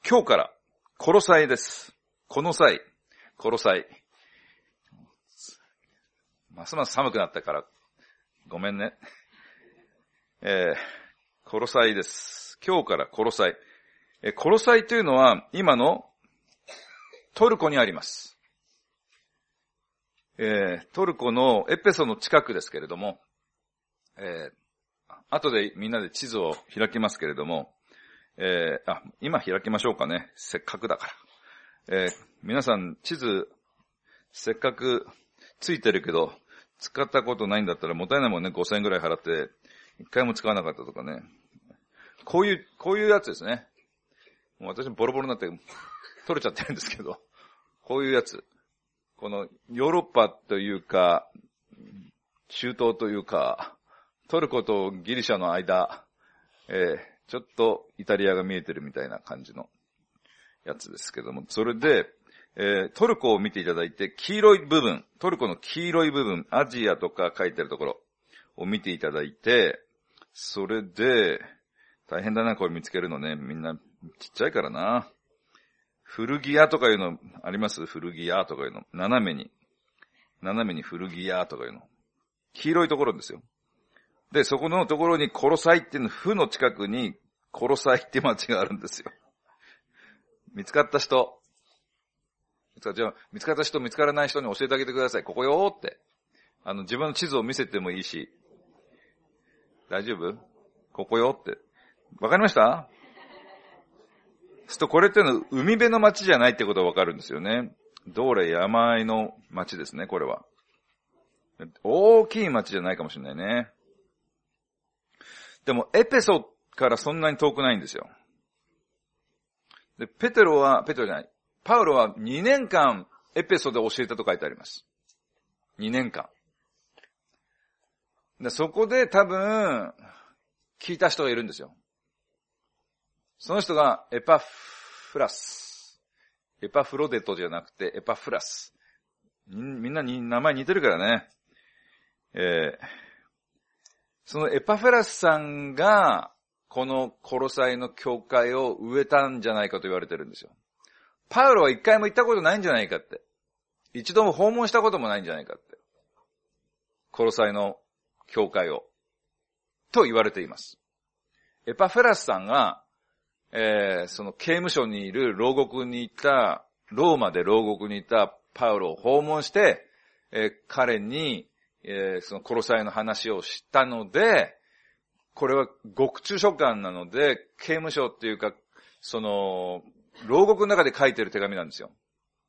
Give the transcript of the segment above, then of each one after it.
今日からコロサイです。この際、コロサイ。ますます寒くなったから、ごめんね。コロサイです。今日からコロサイ。コロサイというのは今のトルコにあります。トルコのエペソの近くですけれども、後でみんなで地図を開きますけれども、今開きましょうかね。せっかくだから。皆さん地図、せっかくついてるけど、使ったことないんだったらもったいないもんね。5000円ぐらい払って、一回も使わなかったとかね。こういうやつですね。もう私もボロボロになって取れちゃってるんですけど、こういうやつ。このヨーロッパというか、中東というか、トルコとギリシャの間、ちょっとイタリアが見えてるみたいな感じのやつですけども、それで、トルコを見ていただいて、黄色い部分、トルコの黄色い部分、アジアとか書いてあるところを見ていただいて、それで、大変だな、これ見つけるのね。みんなちっちゃいからな。古着屋とかいうのあります？古着屋とかいうの。斜めに古着屋とかいうの。黄色いところですよ。で、そこのところにコロサイっていうの、府の近くにコロサイって町があるんですよ。見つかった人。じゃあ、見つかった人、見つからない人に教えてあげてください。ここよーって。自分の地図を見せてもいいし。大丈夫？ここよって。わかりました？するとこれっていうのは海辺の町じゃないってことがわかるんですよね。どれ山あいの町ですね、これは。大きい町じゃないかもしれないね。でもエペソからそんなに遠くないんですよ。で、パウロは2年間エペソで教えたと書いてあります。2年間。で、そこで多分、聞いた人がいるんですよ。その人がエパフラス。エパフロデトじゃなくてエパフラス。みんなに名前似てるからね。そのエパフラスさんが、このコロサイの教会を植えたんじゃないかと言われてるんですよ。パウロは一回も行ったことないんじゃないかって。一度も訪問したこともないんじゃないかって。コロサイの教会を。と言われています。エパフラスさんが、その刑務所にいるローマで牢獄にいたパウロを訪問して、彼に、そのコロサイの話をしたので、これは獄中書簡なので、刑務所っていうか、その、牢獄の中で書いてる手紙なんですよ。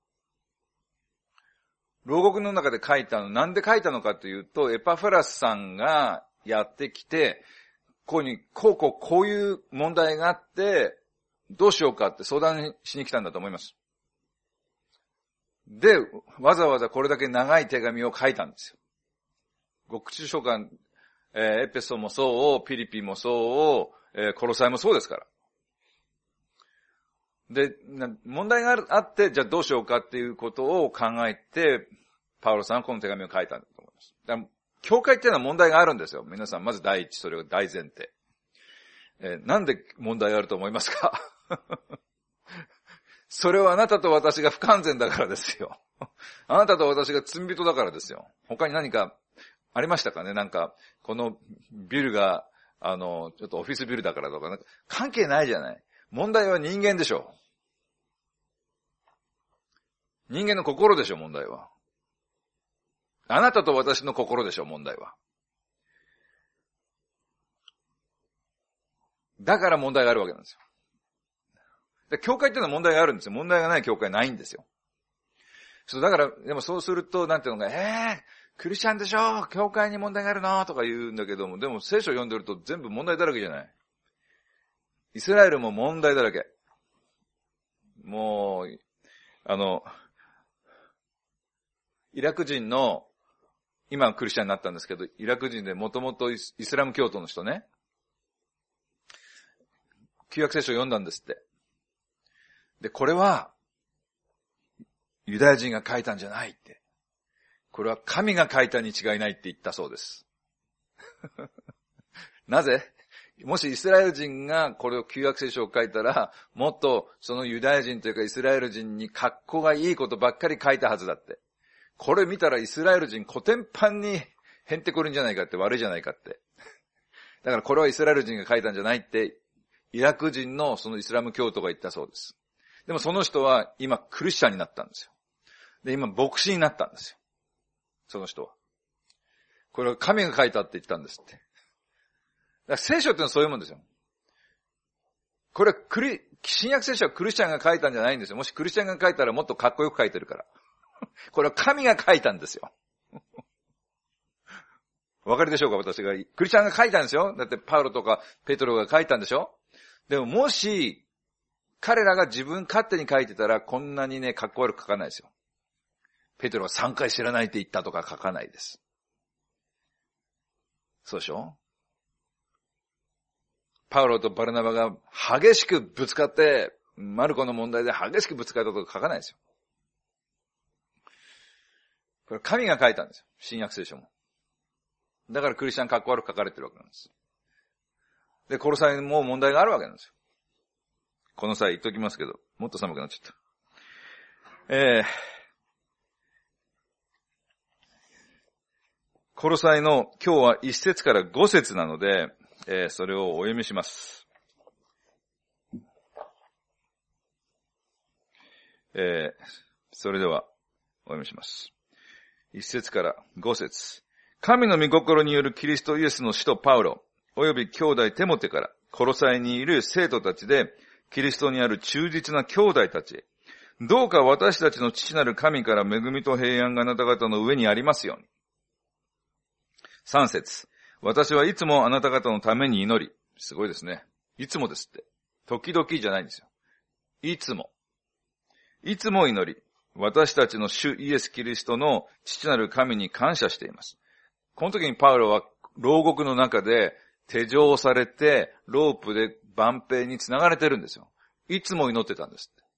牢獄の中で書いたの、なんで書いたのかというと、エパフラスさんがやってきて、こういう問題があって、どうしようかって相談しに来たんだと思います。で、わざわざこれだけ長い手紙を書いたんですよ。獄中書簡、エペソもそう、ピリピもそう、コロサイもそうですから。で、問題があって、じゃあどうしようかっていうことを考えて、パウロさんはこの手紙を書いたんだと思います。だから教会っていうのは問題があるんですよ。皆さん、まず第一、それが大前提。なんで問題があると思いますか？それはあなたと私が不完全だからですよ。あなたと私が罪人だからですよ。他に何かありましたかね？なんか、このビルが、ちょっとオフィスビルだからとか、なんか関係ないじゃない。問題は人間でしょ。人間の心でしょ、問題は。あなたと私の心でしょ、問題は。だから問題があるわけなんですよ。で、教会っていうのは問題があるんですよ。問題がない教会ないんですよ。だから、でもそうすると、なんていうのか、クリスチャンでしょ、教会に問題があるのとか言うんだけども、でも聖書を読んでると全部問題だらけじゃない。イスラエルも問題だらけ。もう、イラク人の、今はクリスチャンになったんですけど、イラク人でもともとイスラム教徒の人ね、旧約聖書を読んだんですって。で、これは、ユダヤ人が書いたんじゃないって。これは神が書いたに違いないって言ったそうです。なぜ？ もしイスラエル人がこれを旧約聖書を書いたら、もっとそのユダヤ人というかイスラエル人に格好がいいことばっかり書いたはずだって。これ見たらイスラエル人コテンパンにへんてこるんじゃないかって、悪いじゃないかって。だからこれはイスラエル人が書いたんじゃないって、イラク人のそのイスラム教徒が言ったそうです。でもその人は今クリスチャンになったんですよ。で、今牧師になったんですよ。その人は。これは神が書いたって言ったんですって。だから聖書ってのはそういうもんですよ。これは新約聖書はクリスチャンが書いたんじゃないんですよ。もしクリスチャンが書いたらもっとかっこよく書いてるから。これは神が書いたんですよ。わかりでしょうか、私が。クリスチャンが書いたんですよ。だってパウロとかペトロが書いたんでしょ。でももし、彼らが自分勝手に書いてたら、こんなにね、かっこ悪く書かないですよ。ペトロは3回知らないって言ったとか書かないです。そうでしょ。パウロとバルナバが激しくぶつかって、マルコの問題で激しくぶつかったとか書かないですよ。これ神が書いたんですよ。新約聖書も。だからクリスチャンかっこ悪く書かれてるわけなんです。で、コロサイにも問題があるわけなんですよ。この際言っときますけど、もっと寒くなっちゃった。コロサイの今日は1節から5節なので、それをお読みします。それではお読みします。1節から5節。神の御心によるキリストイエスの使徒パウロ、および兄弟テモテから、コロサイにいる生徒たちで、キリストにある忠実な兄弟たちへ、どうか私たちの父なる神から恵みと平安があなた方の上にありますように。3節。私はいつもあなた方のために祈り。すごいですね。いつもですって。時々じゃないんですよ。いつも。いつも祈り。私たちの主イエス・キリストの父なる神に感謝しています。この時にパウロは牢獄の中で手錠されてロープで万兵に繋がれてるんですよ。いつも祈ってたんですって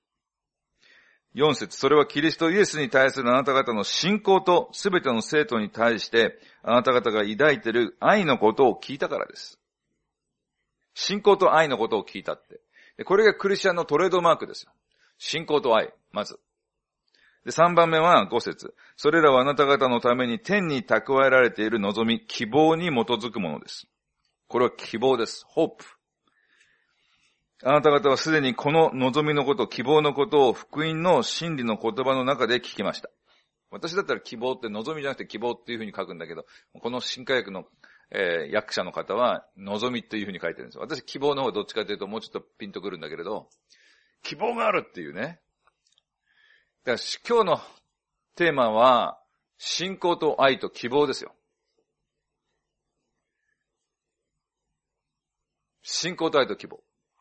。4節。それはキリストイエスに対するあなた方の信仰とすべての生徒に対してあなた方が抱いている愛のことを聞いたからです。信仰と愛のことを聞いたって。でこれがクリスチャンのトレードマークですよ。信仰と愛。まず。で、3番目は5節。それらはあなた方のために天に蓄えられている望み、希望に基づくものです。これは希望です。ホープ。あなた方はすでにこの望みのこと、希望のことを福音の真理の言葉の中で聞きました。私だったら希望って望みじゃなくて希望っていうふうに書くんだけど、この新化訳の、訳者の方は望みっていうふうに書いてるんですよ。私希望の方がどっちかというともうちょっとピンとくるんだけれど、希望があるっていうね。だから今日のテーマは、信仰と愛と希望ですよ。信仰と愛と希望。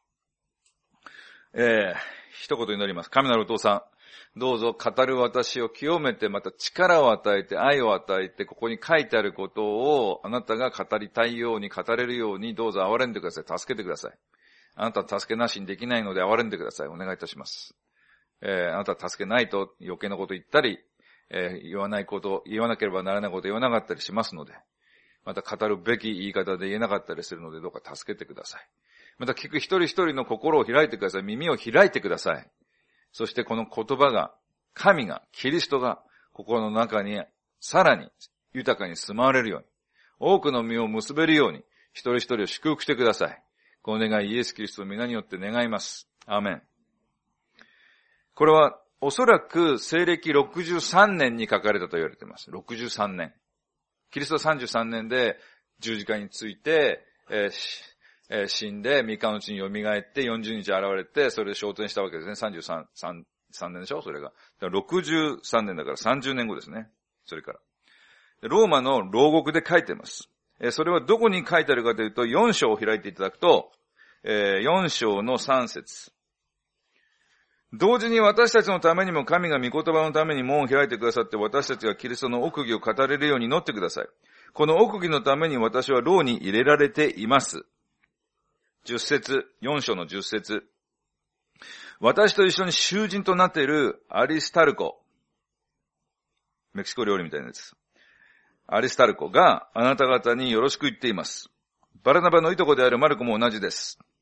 一言祈ります。神なるお父さん、どうぞ語る私を清めて、また力を与えて、愛を与えて、ここに書いてあることをあなたが語りたいように、語れるように、どうぞ憐れんでください。助けてください。あなたは助けなしにできないので憐れんでください。お願いいたします。あなたは助けないと余計なこと言ったり、言わないこと、言わなければならないこと言わなかったりしますので、また語るべき言い方で言えなかったりするので、どうか助けてください。また聞く一人一人の心を開いてください。耳を開いてください。そしてこの言葉が、神が、キリストが、心の中にさらに豊かに住まわれるように、多くの実を結べるように、一人一人を祝福してください。この願い、イエス・キリストの皆によって願います。アーメン。これはおそらく西暦63年に書かれたと言われています。63年。キリスト33年で十字架について、死んで3日のうちに蘇って40日現れて、それで昇天したわけですね。33年でしょそれが。だから63年だから30年後ですね。それから。ローマの牢獄で書いています。それはどこに書いてあるかというと、4章を開いていただくと、4章の3節。同時に私たちのためにも神が御言葉のために門を開いてくださって、私たちがキリストの奥義を語れるように祈ってください。この奥義のために私は牢に入れられています。10節、4章の10節。私と一緒に囚人となっているアリスタルコ。メキシコ料理みたいなやつ。アリスタルコがあなた方によろしく言っています。 バラナバのいとこであるマルコも同じです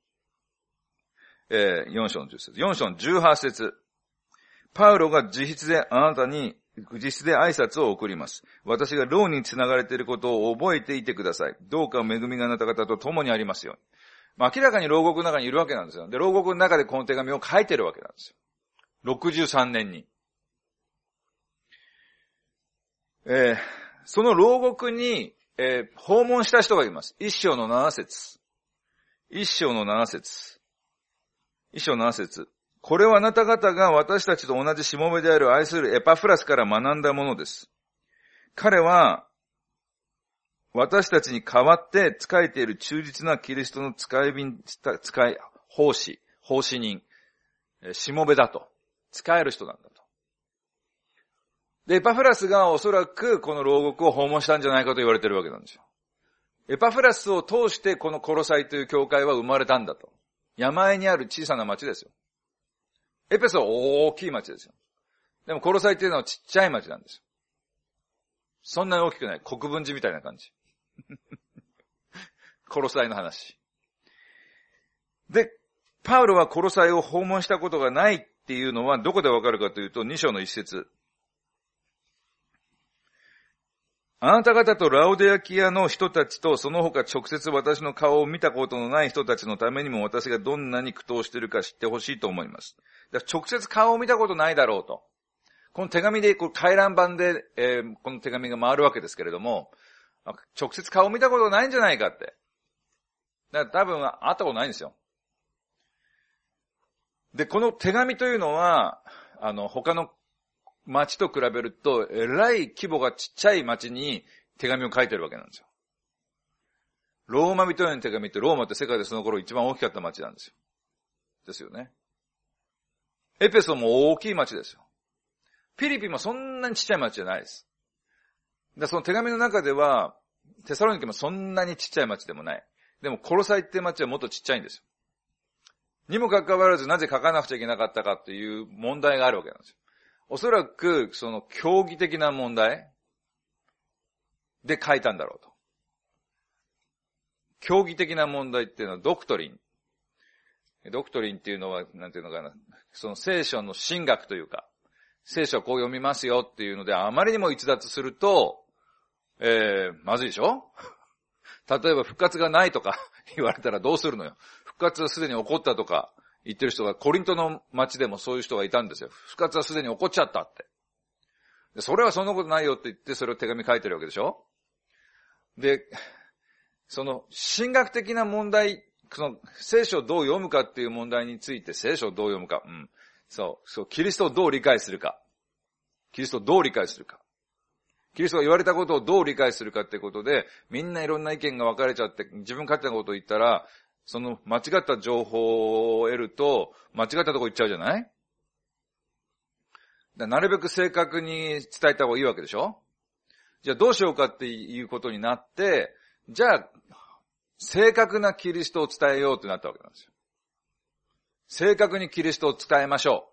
。4章の10節。4章の18節。パウロが自筆であなたに、自筆で挨拶を送ります。私が牢に繋がれていることを覚えていてください。どうか恵みがあなた方と共にありますように。明らかに牢獄の中にいるわけなんですよ。で、牢獄の中でこの手紙を書いてるわけなんですよ。63年に。その牢獄に、訪問した人がいます。1章の7節。1章の7節。1章7節。これはあなた方が私たちと同じしもべである愛するエパフラスから学んだものです。彼は私たちに代わって仕えている忠実なキリストの奉仕人、しもべだと。仕える人なんだと。で、エパフラスがおそらくこの牢獄を訪問したんじゃないかと言われているわけなんですよ。エパフラスを通してこのコロサイという教会は生まれたんだと。山あいにある小さな町ですよ。エペソは大きい町ですよ。でもコロサイっていうのはちっちゃい町なんですよ。そんなに大きくない。国分寺みたいな感じ。コロサイの話。で、パウロはコロサイを訪問したことがないっていうのはどこでわかるかというと2章の1節。あなた方とラオデアキアの人たちとその他直接私の顔を見たことのない人たちのためにも私がどんなに苦闘しているか知ってほしいと思います。直接顔を見たことないだろうと。この手紙で、回覧板で、この手紙が回るわけですけれども、直接顔を見たことないんじゃないかって。だから多分会ったことないんですよ。で、この手紙というのは、他の町と比べると、えらい規模がちっちゃい町に手紙を書いてるわけなんですよ。ローマ人への手紙って、ローマって世界でその頃一番大きかった町なんですよ。ですよね。エペソも大きい町ですよ。ピリピもそんなにちっちゃい町じゃないです。その手紙の中では、テサロニケもそんなにちっちゃい町でもない。でもコロサイって町はもっとちっちゃいんですよ。にもかかわらずなぜ書かなくちゃいけなかったかっていう問題があるわけなんですよ。おそらく、その教義的な問題で書いたんだろうと。教義的な問題っていうのはドクトリン。ドクトリンっていうのは、なんていうのかな。その聖書の神学というか、聖書はこう読みますよっていうので、あまりにも逸脱すると、まずいでしょ？例えば復活がないとか言われたらどうするのよ。復活はすでに起こったとか、言ってる人が、コリントの町でもそういう人がいたんですよ。復活はすでに起こっちゃったって。でそれはそんなことないよって言って、それを手紙書いてるわけでしょ？で、その、神学的な問題、その、聖書をどう読むかっていう問題について、聖書をどう読むか、そう、キリストをどう理解するか。キリストをどう理解するか。キリストが言われたことをどう理解するかってことで、みんないろんな意見が分かれちゃって、自分勝手なことを言ったら、その間違った情報を得ると、間違ったとこ行っちゃうじゃない？なるべく正確に伝えた方がいいわけでしょ？じゃあどうしようかっていうことになって、じゃあ、正確なキリストを伝えようってなったわけなんですよ。正確にキリストを伝えましょ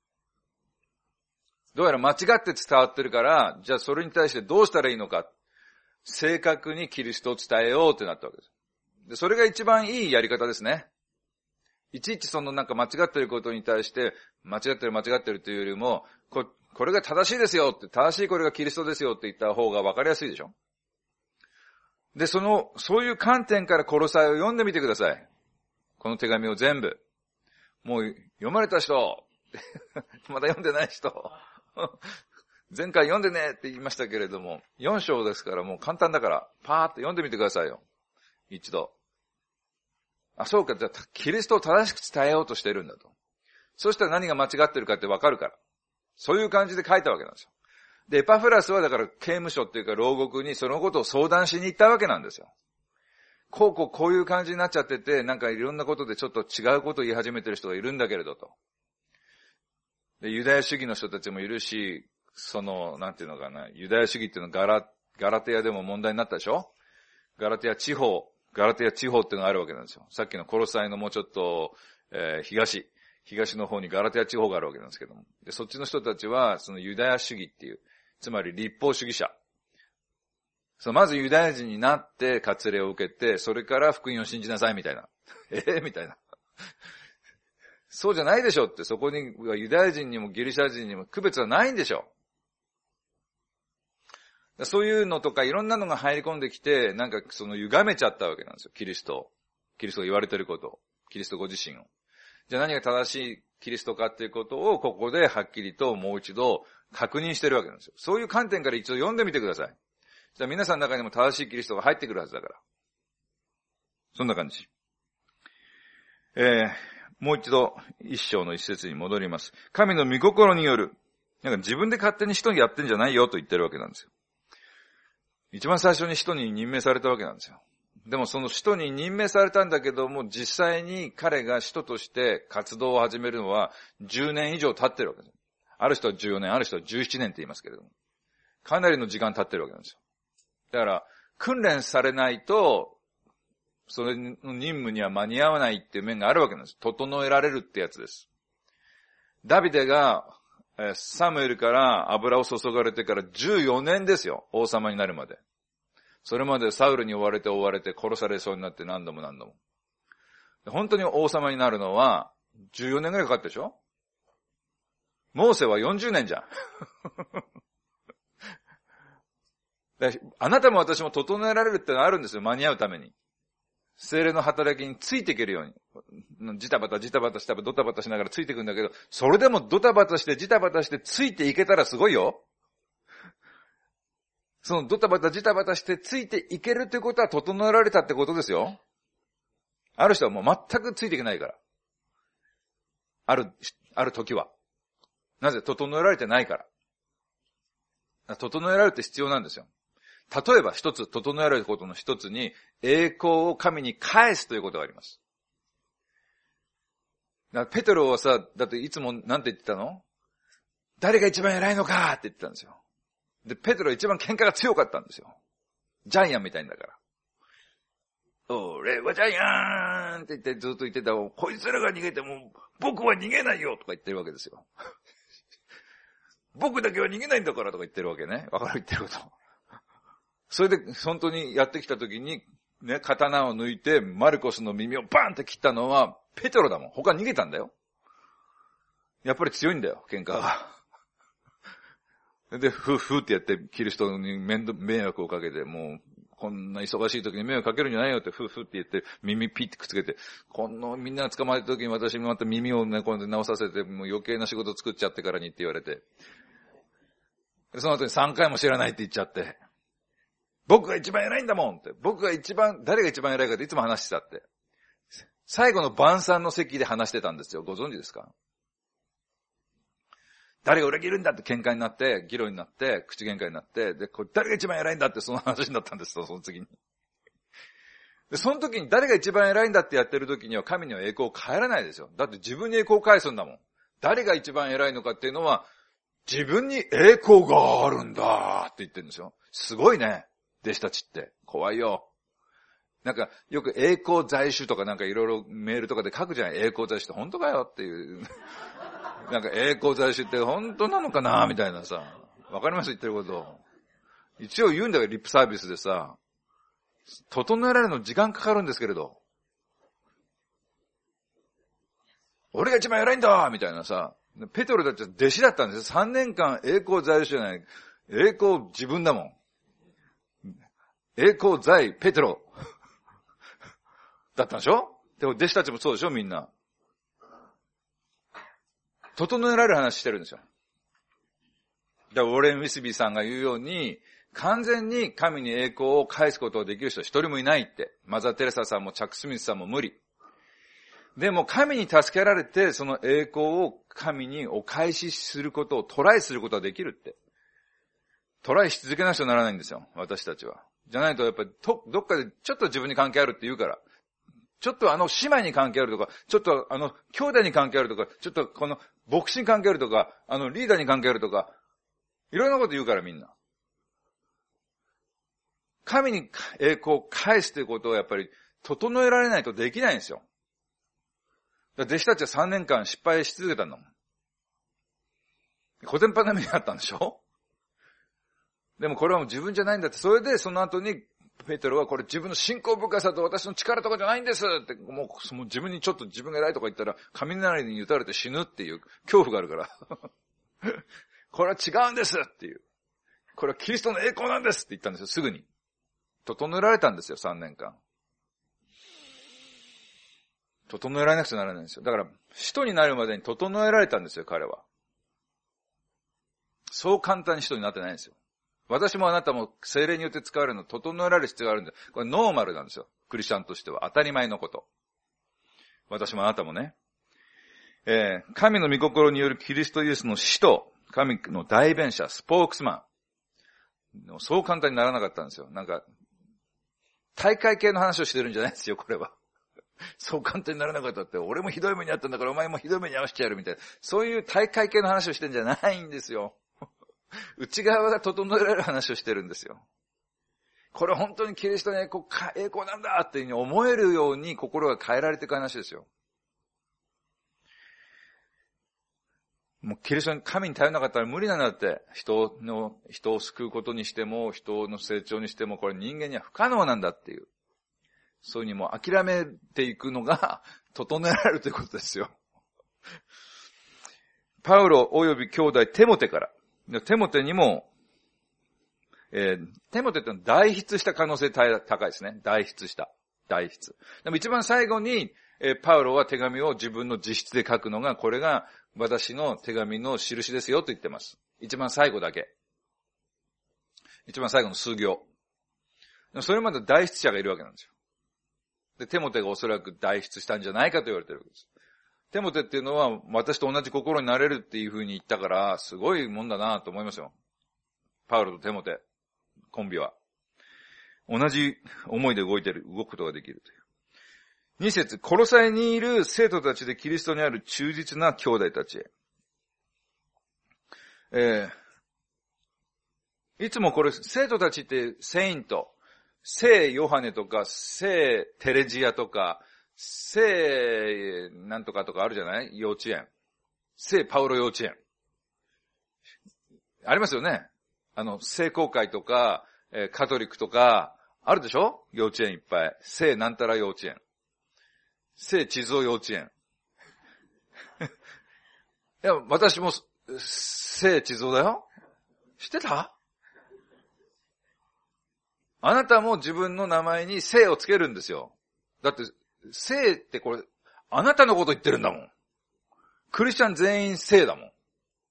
う。どうやら間違って伝わってるから、じゃあそれに対してどうしたらいいのか。正確にキリストを伝えようってなったわけです。で、それが一番いいやり方ですね。いちいちそのなんか間違ってることに対して、間違ってるというよりも、これが正しいですよって、正しいこれがキリストですよって言った方が分かりやすいでしょ。で、そういう観点からコロサイを読んでみてください。この手紙を全部。もう読まれた人、まだ読んでない人、前回読んでねって言いましたけれども、4章ですからもう簡単だから、パーッと読んでみてくださいよ。一度。そうか、じゃあ、キリストを正しく伝えようとしてるんだと。そしたら何が間違ってるかってわかるから。そういう感じで書いたわけなんですよ。で、エパフラスはだから刑務所っていうか牢獄にそのことを相談しに行ったわけなんですよ。こういう感じになっちゃってて、なんかいろんなことでちょっと違うことを言い始めてる人がいるんだけれどと。で、ユダヤ主義の人たちもいるし、なんていうのかな、ユダヤ主義っていうのはガラテヤでも問題になったでしょ？ガラテヤ地方っていうのがあるわけなんですよ。さっきのコロサイのもうちょっと、東の方にガラテヤ地方があるわけなんですけども。で、そっちの人たちは、そのユダヤ主義っていう、つまり立法主義者。 まずユダヤ人になって割礼を受けて、それから福音を信じなさいみたいな。みたいな。そうじゃないでしょって、そこにユダヤ人にもギリシャ人にも区別はないんでしょ。そういうのとかいろんなのが入り込んできて、なんか歪めちゃったわけなんですよ、キリストが言われてること、キリストご自身を。じゃあ何が正しいキリストかっていうことをここではっきりともう一度確認してるわけなんですよ。そういう観点から一度読んでみてください。じゃあ皆さんの中にも正しいキリストが入ってくるはずだから。そんな感じ。もう一度一章の一節に戻ります。神の御心による。なんか自分で勝手に人にやってんじゃないよと言ってるわけなんですよ。一番最初に使徒に任命されたわけなんですよ。でもその使徒に任命されたんだけども、実際に彼が使徒として活動を始めるのは10年以上経ってるわけです。ある人は14年、ある人は17年って言いますけれども。かなりの時間経ってるわけなんですよ。だから、訓練されないと、それの任務には間に合わないっていう面があるわけなんです。整えられるってやつです。ダビデが、サムエルから油を注がれてから14年ですよ。王様になるまで。それまでサウルに追われて殺されそうになって何度も。本当に王様になるのは14年ぐらいかかったでしょ？モーセは40年じゃん。あなたも私も整えられるってのはあるんですよ。間に合うために。聖霊の働きについていけるように。ジタバタしたドタバタしながらついていくんだけど、それでもドタバタしてジタバタしてついていけたらすごいよ。そのドタバタジタバタしてついていけるということは整えられたってことですよ。ある人はもう全くついていけないから。ある時は。なぜ？整えられてないから。整えられて必要なんですよ。例えば整えられることの一つに、栄光を神に返すということがあります。ペテロはさ、だっていつもなんて言ってたの？誰が一番偉いのかって言ってたんですよ。で、ペテロは一番喧嘩が強かったんですよ。ジャイアンみたいんだから。俺はジャイアンって言ってずっと言ってた。こいつらが逃げても僕は逃げないよとか言ってるわけですよ。僕だけは逃げないんだからとか言ってるわけね。わかる言ってること。それで本当にやってきた時にね、刀を抜いてマルコスの耳をバーンって切ったのはペテロだもん。他逃げたんだよ。やっぱり強いんだよ、喧嘩が。で、ふーってやってキリストに迷惑をかけて、もうこんな忙しい時に迷惑かけるんじゃないよってふーって言って耳ピッてくっつけて、このみんなが捕まえた時に私また耳をね、こう直させて、もう余計な仕事作っちゃってからにって言われて。その後に3回も知らないって言っちゃって。僕が一番偉いんだもんって。誰が一番偉いかっていつも話してたって。最後の晩餐の席で話してたんですよ。ご存知ですか？誰が裏切るんだって喧嘩になって、議論になって、口喧嘩になって、で、誰が一番偉いんだってその話になったんですよ、その次に。で、その時に誰が一番偉いんだってやってる時には神には栄光を返らないですよ。だって自分に栄光を返すんだもん。誰が一番偉いのかっていうのは、自分に栄光があるんだって言ってるんですよ。すごいね。弟子たちって。怖いよ。なんか、よく栄光在主とかなんかいろいろメールとかで書くじゃない。栄光在主って本当かよっていう。なんか栄光在主って本当なのかなみたいなさ。わかります言ってること。一応言うんだよ、リップサービスでさ。整えられるの時間かかるんですけれど。俺が一番偉いんだみたいなさ。ペトロたちは弟子だったんですよ。3年間栄光在主じゃない。栄光自分だもん。栄光在ペテロだったんでしょ？でも弟子たちもそうでしょみんな。整えられる話してるんですよ。だからウォーレン・ウィスビーさんが言うように、完全に神に栄光を返すことができる人は一人もいないって。マザー・テレサさんもチャック・スミスさんも無理。でも神に助けられて、その栄光を神にお返しすることをトライすることができるって。トライし続けなくちゃならないんですよ、私たちは。じゃないとやっぱりどっかでちょっと自分に関係あるって言うから。ちょっと姉妹に関係あるとか、ちょっと兄弟に関係あるとか、ちょっとこの牧師に関係あるとか、リーダーに関係あるとか、いろんなこと言うからみんな。神に栄光を返すということをやっぱり整えられないとできないんですよ。弟子たちは3年間失敗し続けたんだもん。小天パな目にあったんでしょ？ でもこれはもう自分じゃないんだって。それでその後に、ペテロはこれ自分の信仰深さと私の力とかじゃないんですって、もう自分にちょっと自分が偉いとか言ったら、雷に打たれて死ぬっていう恐怖があるから。これは違うんですっていう。これはキリストの栄光なんですって言ったんですよ、すぐに。整えられたんですよ、3年間。整えられなくちゃならないんですよ。だから、使徒になるまでに整えられたんですよ、彼は。そう簡単に使徒になってないんですよ。私もあなたも聖霊によって使われるの、整えられる必要があるんだよ。これノーマルなんですよ。クリスチャンとしては。当たり前のこと。私もあなたもね。神の御心によるキリストイエスの使徒、神の代弁者、スポークスマン。そう簡単にならなかったんですよ。なんか、大会系の話をしてるんじゃないですよ、これは。そう簡単にならなかったって、俺もひどい目にあったんだからお前もひどい目に遭わせてやるみたいな。そういう大会系の話をしてるんじゃないんですよ。内側が整えられる話をしてるんですよ。これ本当にキリストの栄光なんだっていうふうに思えるように心が変えられていく話ですよ。もうキリストに神に頼らなかったら無理なんだって。人を救うことにしても、人の成長にしても、これ人間には不可能なんだっていう。そういうふうにもう諦めていくのが整えられるということですよ。パウロ及び兄弟テモテから。テモテにも、テモテってのは代筆した可能性高いですね。代筆。でも一番最後に、パウロは手紙を自分の自筆で書くのが、これが私の手紙の印ですよと言ってます。一番最後だけ。一番最後の数行。それまで代筆者がいるわけなんですよ。で、テモテがおそらく代筆したんじゃないかと言われているわけです。テモテっていうのは私と同じ心になれるっていう風に言ったから、すごいもんだなと思いますよ。パウロとテモテ、コンビは。同じ思いで動くことができるという。2節、コロサイにいる生徒たちでキリストにある忠実な兄弟たちへ。いつもこれ、生徒たちってセイント、聖ヨハネとか、聖テレジアとか、聖なんとかとかあるじゃない幼稚園。聖パウロ幼稚園。ありますよね。聖公会とか、カトリックとか、あるでしょ幼稚園いっぱい。聖なんたら幼稚園。聖地蔵幼稚園。いや、私も、聖地蔵だよ。知ってた？あなたも自分の名前に聖をつけるんですよ。だって、聖ってこれ、あなたのこと言ってるんだもん。クリスチャン全員聖だもん。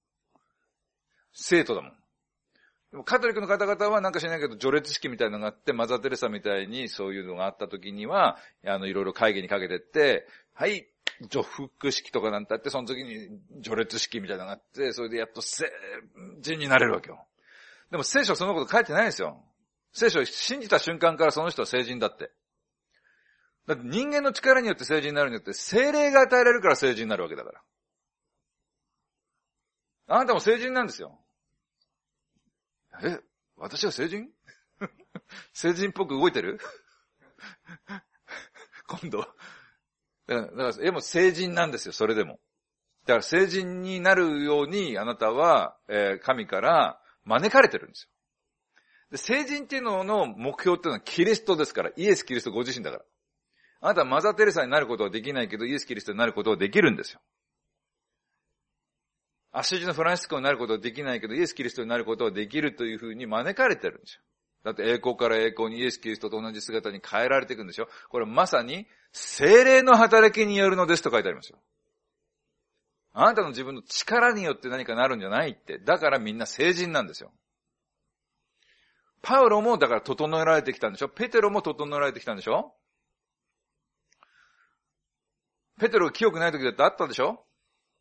聖徒だもん。でもカトリックの方々はなんか知らないけど、序列式みたいなのがあって、マザー・テレサみたいにそういうのがあった時には、いろいろ会議にかけてって、はい、序福式とかなんてあって、その時に序列式みたいなのがあって、それでやっと聖人になれるわけよ。でも聖書はそんなこと書いてないんですよ。聖書を信じた瞬間からその人は聖人だって。だって人間の力によって聖人になるんだって、聖霊が与えられるから聖人になるわけだから。あなたも聖人なんですよ。私は聖人聖人っぽく動いてる今度。だからもう聖人なんですよ、それでも。だから聖人になるようにあなたは、神から招かれてるんですよ。で、聖人っていうのの目標っていうのはキリストですから、イエス・キリストご自身だから。あなたはマザー・テレサになることはできないけど、イエス・キリストになることはできるんですよ。アッシージのフランシスコになることはできないけど、イエス・キリストになることはできるというふうに招かれてるんですよ。だって栄光から栄光にイエス・キリストと同じ姿に変えられていくんですよ。これまさに聖霊の働きによるのですと書いてありますよ。あなたの自分の力によって何かなるんじゃないって。だからみんな聖人なんですよ。パウロもだから整えられてきたんでしょ。ペテロも整えられてきたんでしょ。ペテロが清くない時だってあったでしょ。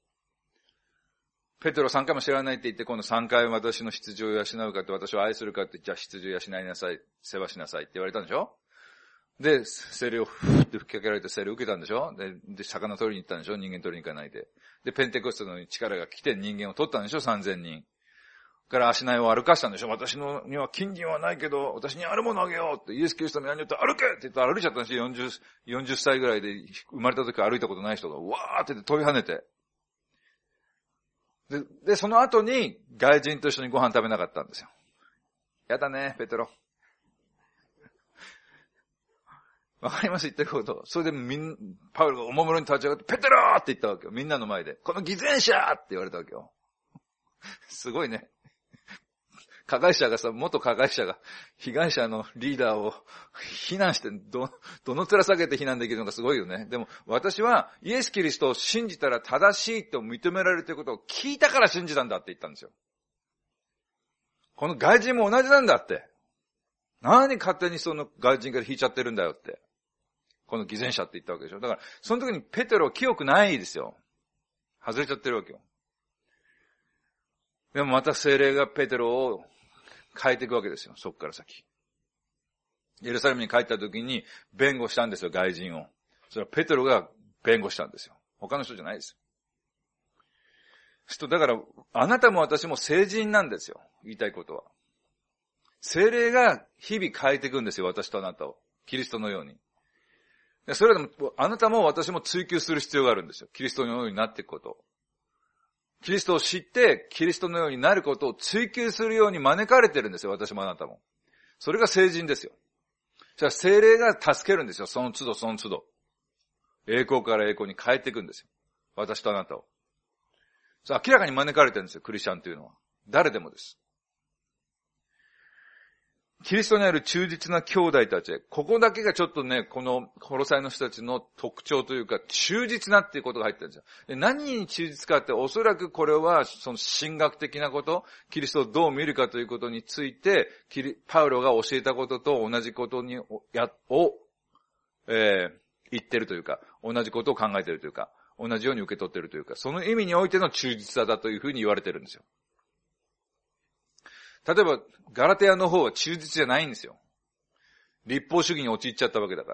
ペテロ3回も知らないって言って、今度3回私の羊を養うかって、私を愛するかって、じゃあ羊を養いなさい、世話しなさいって言われたんでしょ。で、聖霊をふーって吹きかけられて聖霊を受けたんでしょ。で、魚取りに行ったんでしょ。人間取りに行かないで。で、ペンテコステの力が来て人間を取ったんでしょ。3000人。から足苗を歩かしたんでしょ。私のには金銀はないけど、私にあるものあげようって、イエス・キリストの名によって歩けって言ったら歩いちゃったんですよ。40歳ぐらいで生まれた時歩いたことない人が、わーって飛び跳ねて。で、その後に外人と一緒にご飯食べなかったんですよ。 やだね、ペテロ。わかります言ってること。それでパウロがおもむろに立ち上がって、ペテローって言ったわけよ。みんなの前で。この偽善者って言われたわけよ。すごいね。元加害者が、被害者のリーダーを非難して、どの面下げて非難できるのかすごいよね。でも、私はイエス・キリストを信じたら正しいと認められるということを聞いたから信じたんだって言ったんですよ。この外人も同じなんだって。何勝手にその外人から引いちゃってるんだよって。この偽善者って言ったわけでしょ。だから、その時にペテロは清くないですよ。外れちゃってるわけよ。でもまた聖霊がペテロを変えていくわけですよ。そこから先。エルサレムに帰った時に弁護したんですよ、外人を。それはペテロが弁護したんですよ。他の人じゃないですよ。だから、あなたも私も聖人なんですよ。言いたいことは。聖霊が日々変えていくんですよ、私とあなたを。キリストのように。それでも、あなたも私も追求する必要があるんですよ。キリストのようになっていくこと。キリストを知って、キリストのようになることを追求するように招かれてるんですよ、私もあなたも。それが聖人ですよ。じゃあ聖霊が助けるんですよ、その都度その都度。栄光から栄光に変えていくんですよ。私とあなたを。明らかに招かれてるんですよ、クリスチャンというのは。誰でもです。キリストにある忠実な兄弟たちへ。ここだけがちょっとね、このコロサイの人たちの特徴というか、忠実なっていうことが入ってるんですよ。で、何に忠実かって、おそらくこれは、その神学的なこと、キリストをどう見るかということについて、パウロが教えたことと同じこと言ってるというか、同じことを考えているというか、同じように受け取っているというか、その意味においての忠実さだというふうに言われてるんですよ。例えば、ガラテヤの方は忠実じゃないんですよ。立法主義に陥っちゃったわけだから。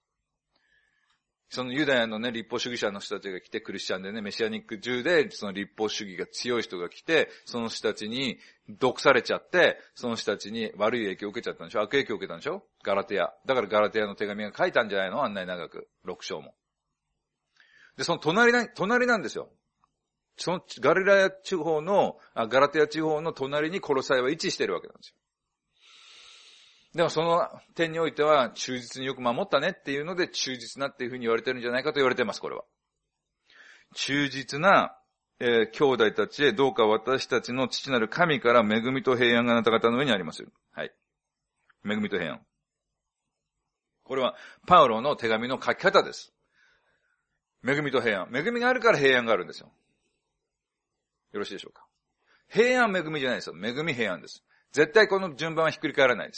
そのユダヤのね、立法主義者の人たちが来て、クリスチャンでね、メシアニック中で、その立法主義が強い人が来て、その人たちに毒されちゃって、その人たちに悪い影響を受けちゃったんでしょ？悪影響を受けたんでしょ？ガラテヤ。だからガラテヤの手紙が書いたんじゃないの？あんなに長く。6章も。で、その隣なんですよ。そのガラテヤ地方の隣にコロサイは位置しているわけなんですよ。でもその点においては忠実によく守ったねっていうので忠実なっていうふうに言われてるんじゃないかと言われています、これは。忠実な、兄弟たちへどうか私たちの父なる神から恵みと平安があなた方の上にありますよ。はい。恵みと平安。これはパウロの手紙の書き方です。恵みと平安。恵みがあるから平安があるんですよ。よろしいでしょうか。平安恵みじゃないですよ。恵み平安です。絶対この順番はひっくり返らないです。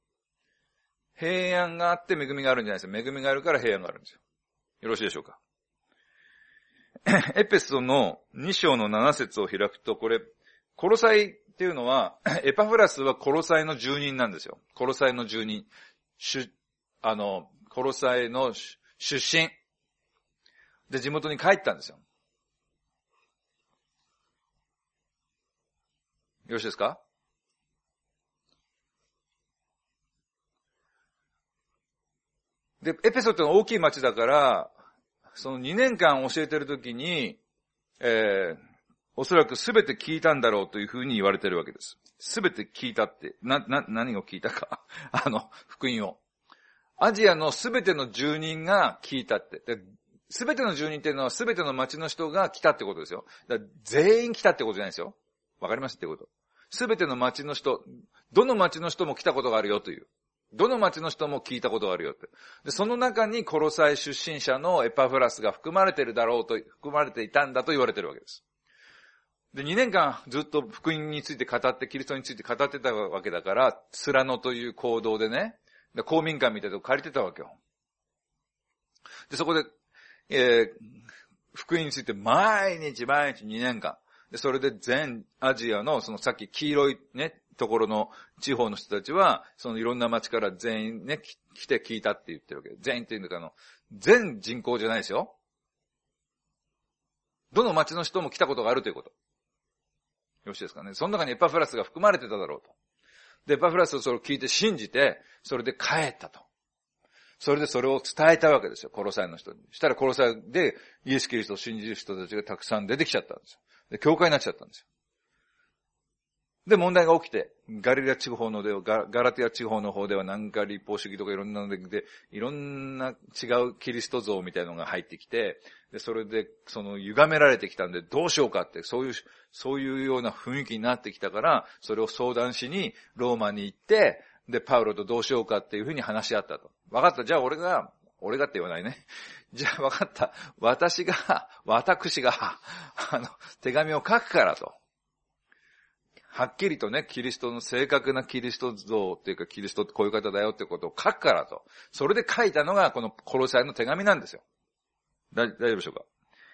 平安があって恵みがあるんじゃないですよ。恵みがあるから平安があるんですよ。よろしいでしょうか。エペソの2章の7節を開くと、これ、コロサイっていうのは、エパフラスはコロサイの住人なんですよ。コロサイの住人。コロサイの出身。で、地元に帰ったんですよ。よろしいですか？で、エペソってのは大きい町だから、その2年間教えてるときに、おそらくすべて聞いたんだろうというふうに言われてるわけです。すべて聞いたって、何を聞いたか。福音を。アジアのすべての住人が聞いたって。すべての住人っていうのはすべての町の人が来たってことですよ。全員来たってことじゃないですよ。わかりますってこと。すべての町の人、どの町の人も来たことがあるよという。どの町の人も聞いたことがあるよって。で、その中にコロサイ出身者のエパフラスが含まれていたんだと言われているわけです。で、2年間ずっと福音について語って、キリストについて語ってたわけだから、スラノという行動でね、公民館みたいなとこ借りてたわけよ。で、そこで、福音について毎日2年間。で、それで全アジアの、そのさっき黄色いね、ところの地方の人たちは、そのいろんな町から全員ね、来て聞いたって言ってるわけ。全員っていうのか全人口じゃないですよ。どの町の人も来たことがあるということ。よろしいですかね。その中にエパフラスが含まれてただろうと。で、エパフラスはそれを聞いて信じて、それで帰ったと。それでそれを伝えたわけですよ、コロサイの人に。したらコロサイでイエス・キリストを信じる人たちがたくさん出てきちゃったんですよ。で、教会になっちゃったんですよ。 で、問題が起きて、ガラティア地方の方ではなんか立法主義とかいろんなので、いろんな違うキリスト像みたいなのが入ってきて、で、それで、歪められてきたんで、どうしようかって、そういうような雰囲気になってきたから、それを相談しに、ローマに行って、で、パウロとどうしようかっていうふうに話し合ったと。わかった、じゃあ俺がって言わないね。じゃあわかった、私が、手紙を書くからと。はっきりとね、キリストの正確なキリスト像っていうか、キリストってこういう方だよってことを書くからと。それで書いたのが、このコロサイの手紙なんですよ。大丈夫でしょうか。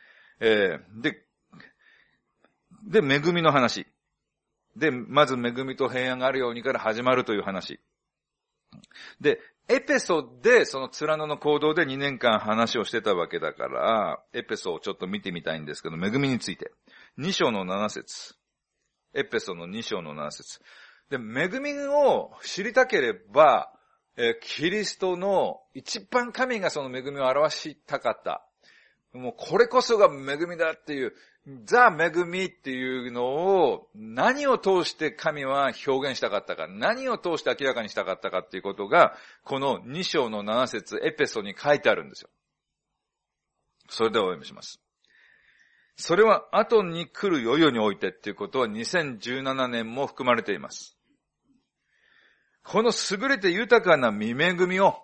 で、恵みの話。で、まず恵みと平安があるようにから始まるという話。で、エペソで、そのツラノの行動で2年間話をしてたわけだから、エペソをちょっと見てみたいんですけど、恵みについて。2章の7節。エペソの2章の7節。で、恵みを知りたければ、キリストの一番神がその恵みを表したかった。もうこれこそが恵みだっていう、ザ・恵みっていうのを何を通して神は表現したかったか、何を通して明らかにしたかったかっていうことが、この2章の7節エペソに書いてあるんですよ。それではお読みします。それは後に来る世々においてっていうことは2017年も含まれています。この優れて豊かな御恵みを、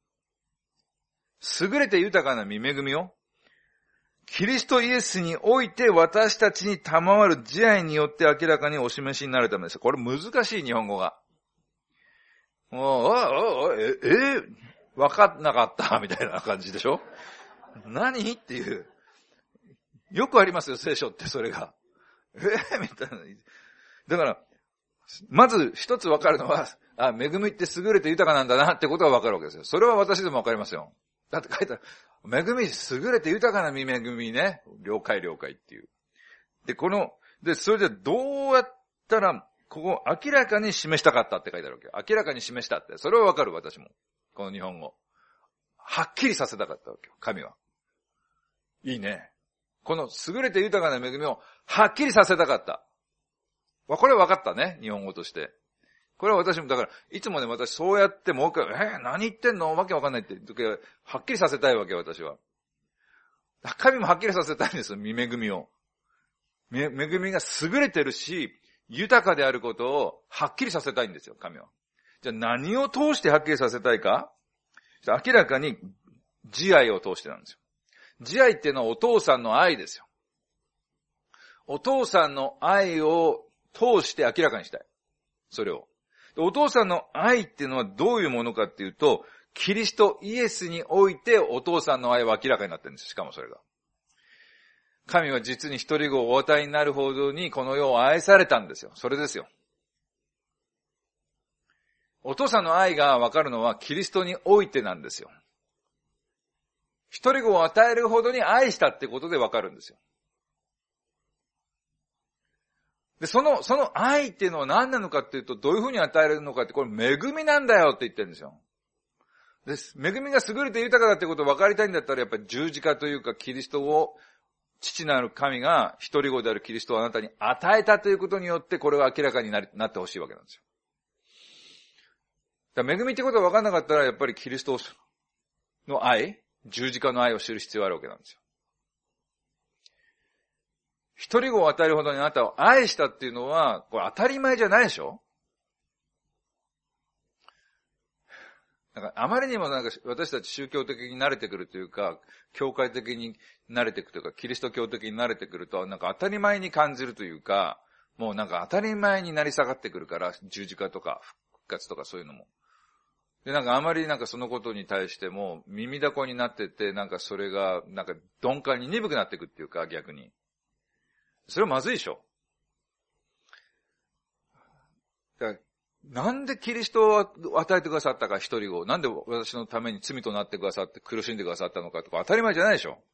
キリストイエスにおいて私たちに賜る慈愛によって明らかにお示しになるためです。これ難しい日本語が。わかんなかったみたいな感じでしょ？何っていう。よくありますよ、聖書ってそれが。みたいな。だから、まず一つわかるのは、恵みって優れて豊かなんだなってことがわかるわけですよ。それは私でもわかりますよ。だって書いてある。恵み、優れて豊かな恵みね。了解っていう。で、それでどうやったら、ここ明らかに示したかったって書いてあるわけよ。明らかに示したって。それはわかる、私も。この日本語。はっきりさせたかったわけよ、神は。いいね。この優れて豊かな恵みをはっきりさせたかった。これは分かったね、日本語として。これは私も、だから、いつもね、私そうやってもう一回、何言ってんのわけわかんないって時は、はっきりさせたいわけよ、私は。神もはっきりさせたいんですよ、恵みを。恵みが優れてるし、豊かであることをはっきりさせたいんですよ、神は。じゃあ何を通してはっきりさせたいか？明らかに慈愛を通してなんですよ。慈愛っていうのはお父さんの愛ですよ。お父さんの愛を通して明らかにしたい。それを。お父さんの愛っていうのはどういうものかっていうと、キリストイエスにおいてお父さんの愛は明らかになってるんです。しかもそれが。神は実に一人子をお与えになるほどにこの世を愛されたんですよ。それですよ。お父さんの愛がわかるのはキリストにおいてなんですよ。一人子を与えるほどに愛したってことでわかるんですよ。で、その愛っていうのは何なのかっていうと、どういうふうに与えるのかって、これ恵みなんだよって言ってるんですよ。で、恵みが優れて豊かだってことを分かりたいんだったら、やっぱり十字架というか、キリストを、父なる神が一人子であるキリストをあなたに与えたということによって、これは明らかになってほしいわけなんですよ。だから恵みってことが分かんなかったら、やっぱりキリストの愛、十字架の愛を知る必要があるわけなんですよ。一人子を与えるほどにあなたを愛したっていうのは、これ当たり前じゃないでしょ？あまりにも私たち宗教的に慣れてくるというか、教会的に慣れてくるというか、キリスト教的に慣れてくると、当たり前に感じるというか、もう当たり前になり下がってくるから、十字架とか復活とかそういうのも。で、あまりそのことに対しても耳だこになってて、それが鈍感に鈍くなっていくっていうか、逆に。それはまずいでしょ。なんでキリストを与えてくださったか、一人を。なんで私のために罪となってくださって苦しんでくださったのかとか当たり前じゃないでしょ。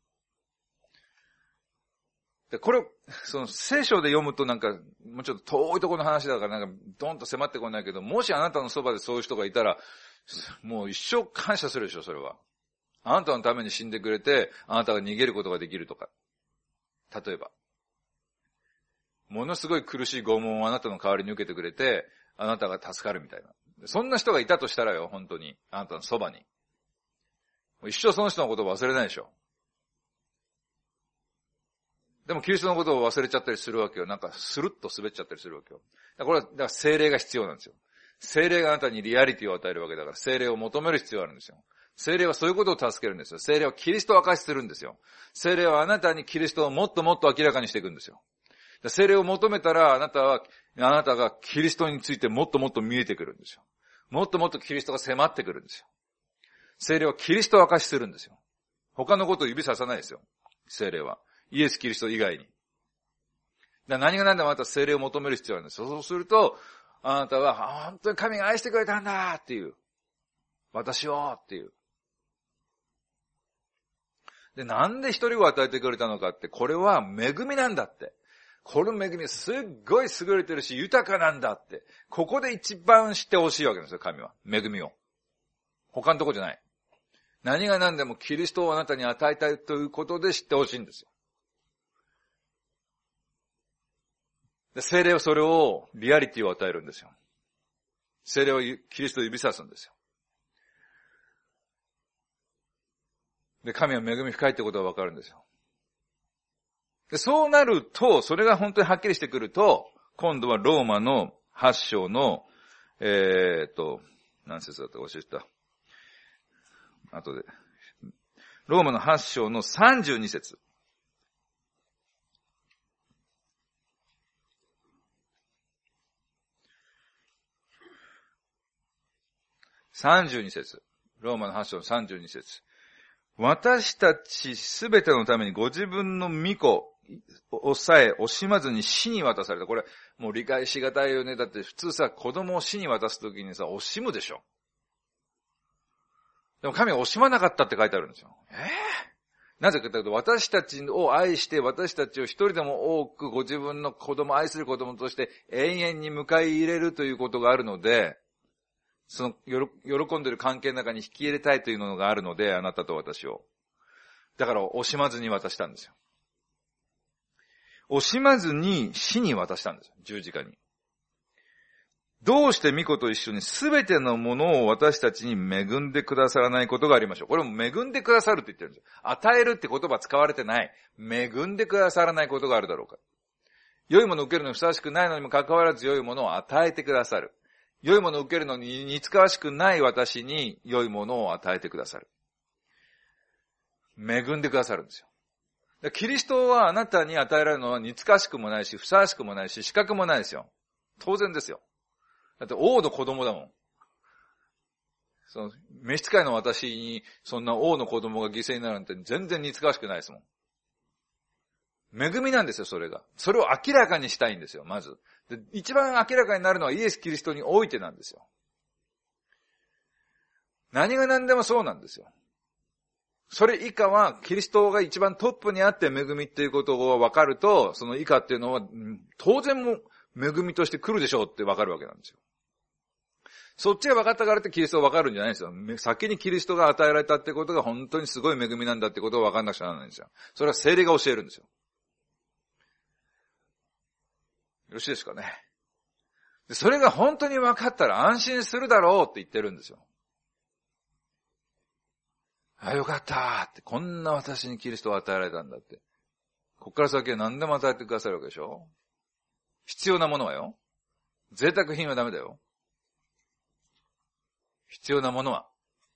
で、これを、聖書で読むともうちょっと遠いところの話だからドンと迫ってこないけど、もしあなたのそばでそういう人がいたら、もう一生感謝するでしょ、それは。あなたのために死んでくれて、あなたが逃げることができるとか。例えば。 ものすごい苦しい拷問をあなたの代わりに受けてくれて、あなたが助かるみたいな。そんな人がいたとしたらよ、本当に。あなたのそばに。一生その人のことを忘れないでしょ。でもキリストのことを忘れちゃったりするわけよ。なんかスルッと滑っちゃったりするわけよ。これは、だから聖霊が必要なんですよ。聖霊があなたにリアリティを与えるわけだから、聖霊を求める必要があるんですよ。聖霊はそういうことを助けるんですよ。聖霊はキリストを明かしするんですよ。聖霊はあなたにキリストをもっともっと明らかにしていくんですよ。聖霊を求めたら、あなたがキリストについてもっともっと見えてくるんですよ。もっともっとキリストが迫ってくるんですよ。聖霊はキリストを明かしするんですよ。他のことを指ささないですよ。聖霊は。イエス・キリスト以外に。何が何でもあなたは聖霊を求める必要があるんですよ。そうすると、あなたは、本当に神が愛してくれたんだっていう。私をっていう。で、なんで一人を与えてくれたのかって、これは恵みなんだって。この恵みすっごい優れてるし豊かなんだって。ここで一番知ってほしいわけですよ、神は。恵みを。他のとこじゃない。何が何でもキリストをあなたに与えたいということで知ってほしいんですよ。で、聖霊はそれを、リアリティを与えるんですよ。聖霊はキリストを指さすんですよ。で、神は恵み深いってことがわかるんですよ。で、そうなると、それが本当にはっきりしてくると、今度はローマの8章の、何節だったか教えた。後で。ローマの8章の32節。32節。ローマの8章の32節。私たちすべてのためにご自分の御子をさえ惜しまずに死に渡された。これ、もう理解しがたいよね。だって普通さ、子供を死に渡すときにさ、惜しむでしょ。でも神は惜しまなかったって書いてあるんですよ。なぜかというと、私たちを愛して、私たちを一人でも多くご自分の子供、愛する子供として永遠に迎え入れるということがあるので、その喜んでいる関係の中に引き入れたいというのがあるので、あなたと私を。だから惜しまずに渡したんですよ。惜しまずに死に渡したんですよ。十字架に。どうして御子と一緒に全てのものを私たちに恵んでくださらないことがありましょう。これも恵んでくださるって言ってるんですよ。与えるって言葉使われてない。恵んでくださらないことがあるだろうか。良いものを受けるのにふさわしくないのにもかかわらず良いものを与えてくださる。良いものを受けるのに似つかわしくない私に良いものを与えてくださる。恵んでくださるんですよ。キリストはあなたに与えられるのは似つかわしくもないし、ふさわしくもないし、資格もないですよ。当然ですよ。だって王の子供だもん。その、召使いの私に、そんな王の子供が犠牲になるなんて全然似つかわしくないですもん。恵みなんですよ、それが。それを明らかにしたいんですよ、まず。で、一番明らかになるのはイエス・キリストにおいてなんですよ。何が何でもそうなんですよ。それ以下は、キリストが一番トップにあって恵みっていうことが分かると、その以下っていうのは、当然も恵みとして来るでしょうって分かるわけなんですよ。そっちが分かったからってキリストが分かるんじゃないんですよ。先にキリストが与えられたってことが本当にすごい恵みなんだってことを分かんなくちゃならないんですよ。それは聖霊が教えるんですよ。よろしいですかね。で、それが本当に分かったら安心するだろうって言ってるんですよ。あ、よかったって、こんな私にキリストを与えられたんだって。こっから先は何でも与えてくださるわけでしょ。必要なものはよ。贅沢品はダメだよ。必要なものは。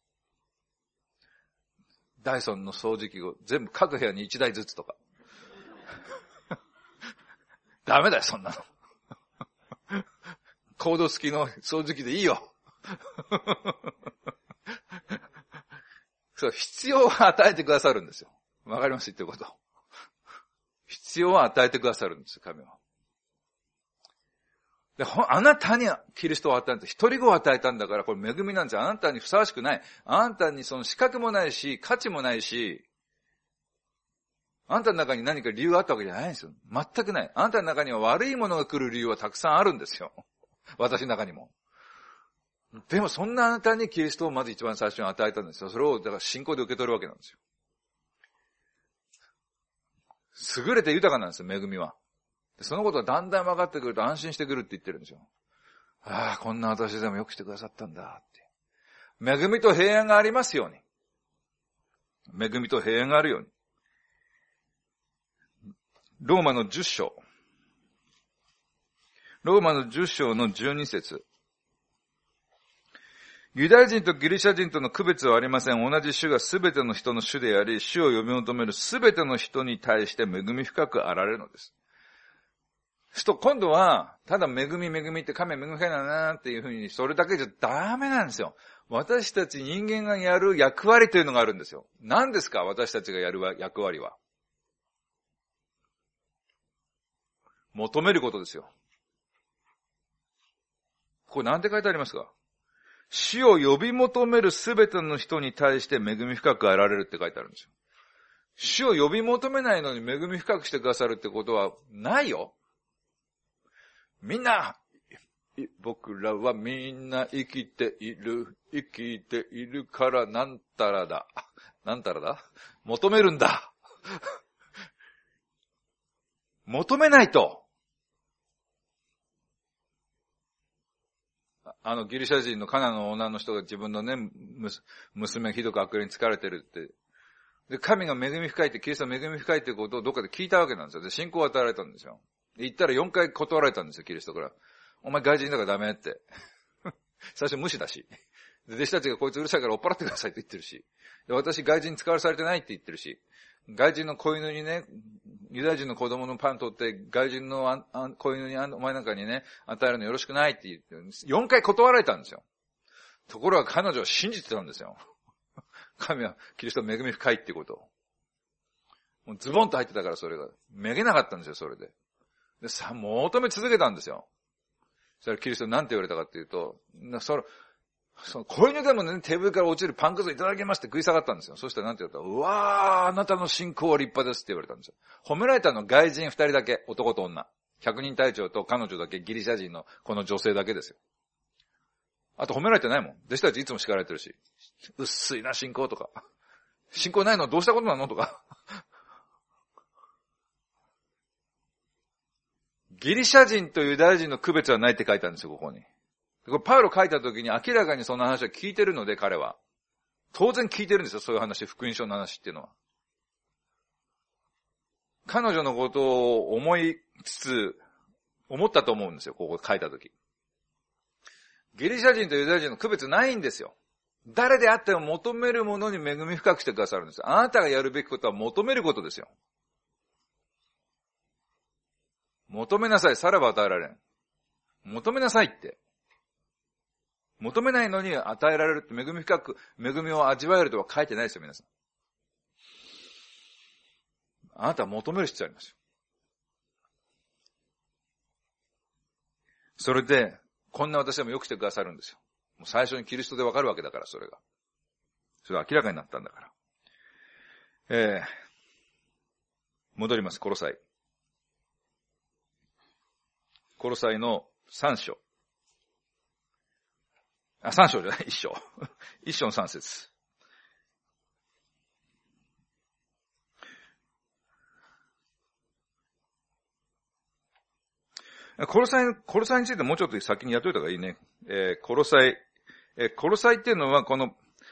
ダイソンの掃除機を全部各部屋に1台ずつとか。ダメだよ、そんなの。コード付きの掃除機でいいよ。そう、必要は与えてくださるんですよ。わかります言ってること。必要は与えてくださるんですよ、神は。で、あなたにキリストを与えた。一人子を与えたんだから、これ恵みなんですよ。あなたにふさわしくない。あなたにその資格もないし、価値もないし、あなたの中に何か理由があったわけじゃないんですよ。全くない。あなたの中には悪いものが来る理由はたくさんあるんですよ。私の中にも。でもそんなあなたにキリストをまず一番最初に与えたんですよ。それをだから信仰で受け取るわけなんですよ。優れて豊かなんですよ、恵みは。 そのことがだんだん分かってくると安心してくるって言ってるんですよ。ああ、こんな私でもよくしてくださったんだって。恵みと平安がありますように。恵みと平安があるように。ローマの10章。ローマの10章の12節。ユダヤ人とギリシャ人との区別はありません。同じ主がすべての人の主であり、主を呼び求めるすべての人に対して恵み深くあられるのです。今度は、ただ恵みって神恵み深いだなっていうふうに、それだけじゃダメなんですよ。私たち人間がやる役割というのがあるんですよ。何ですか、私たちがやる役割は。求めることですよ。これなんて書いてありますか？主を呼び求めるすべての人に対して恵み深くあられるって書いてあるんですよ。主を呼び求めないのに恵み深くしてくださるってことはないよ。みんな、僕らはみんな生きているからなんたらだ。なんたらだ？求めるんだ。求めないと。ギリシャ人のカナの女の人が自分のね、娘がひどく悪霊に疲れてるって。で、神が恵み深いって、キリストは恵み深いってことをどっかで聞いたわけなんですよ。で、信仰を与えられたんですよ。で、言ったら4回断られたんですよ、キリストから。お前外人だからダメって。最初無視だし。で、弟子たちがこいつうるさいから追っ払ってくださいって言ってるし。で、私外人に使わされてないって言ってるし。外人の子犬にね、ユダヤ人の子供のパン取って、外人の子犬にお前なんかにね、与えるのよろしくないって言って、4回断られたんですよ。ところが彼女は信じてたんですよ。神はキリストの恵み深いってことを。もうズボンと入ってたからそれが。めげなかったんですよ、それで。で、求め続けたんですよ。そしたらキリストに何て言われたかっていうと、その子犬でもね、テーブルから落ちるパンくずいただきますって食い下がったんですよ。そしたら何て言ったら、うわー、あなたの信仰は立派ですって言われたんですよ。褒められたのは外人2人だけ、男と女。100人隊長と彼女だけ、ギリシャ人のこの女性だけですよ。あと褒められてないもん。弟子たちいつも叱られてるし。薄いな、信仰とか。信仰ないのどうしたことなのとか。ギリシャ人とユダヤ人の区別はないって書いてあるんですよ、ここに。これパウロ書いた時に明らかにその話は聞いてるので、彼は。当然聞いてるんですよ、そういう話、福音書の話っていうのは。彼女のことを思ったと思うんですよ、ここ書いた時。ギリシャ人とユダヤ人の区別ないんですよ。誰であっても求めるものに恵み深くしてくださるんですよ。あなたがやるべきことは求めることですよ。求めなさい、さらば与えられん。求めなさいって。求めないのに与えられるって恵み深く、恵みを味わえるとは書いてないですよ、皆さん。あなたは求める必要ありますよ。それで、こんな私でもよくしてくださるんですよ。もう最初にキリストでわかるわけだから、それが。それが明らかになったんだから。戻ります、コロサイ。コロサイの3章。3章じゃない、1章。1章の3節。コロサイについてもうちょっと先にやっといた方がいいね。コロサイっていうのはこの、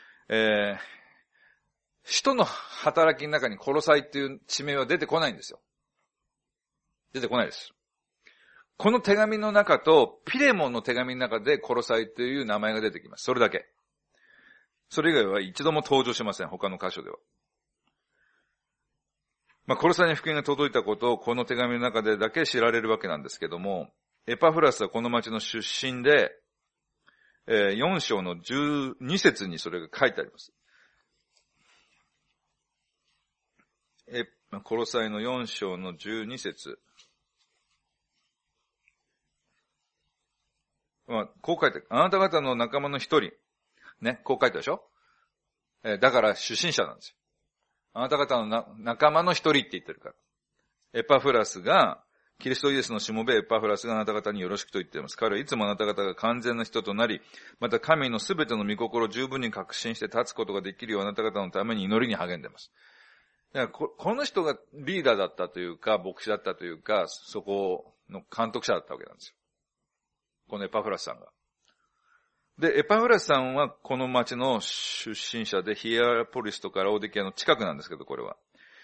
使徒の働きの中にコロサイっていう地名は出てこないんですよ。出てこないです。この手紙の中とピレモンの手紙の中でコロサイという名前が出てきます。それだけ。それ以外は一度も登場しません。他の箇所では。コロサイに福音が届いたことをこの手紙の中でだけ知られるわけなんですけども、エパフラスはこの町の出身で、4章の12節にそれが書いてあります。コロサイの4章の12節。こう書いてある。あなた方の仲間の一人。ね、こう書いてあるでしょ？だから出身者なんですよ。あなた方の仲間の一人って言ってるから。エパフラスが、キリストイエスのしもべエパフラスがあなた方によろしくと言っています。彼はいつもあなた方が完全な人となり、また神のすべての御心を十分に確信して立つことができるようあなた方のために祈りに励んでいます。 だからこの人がリーダーだったというか、牧師だったというか、そこの監督者だったわけなんですよ。このエパフラスさんが。で、エパフラスさんはこの町の出身者で、ヒエラポリスとかラオディケアの近くなんですけど、これは。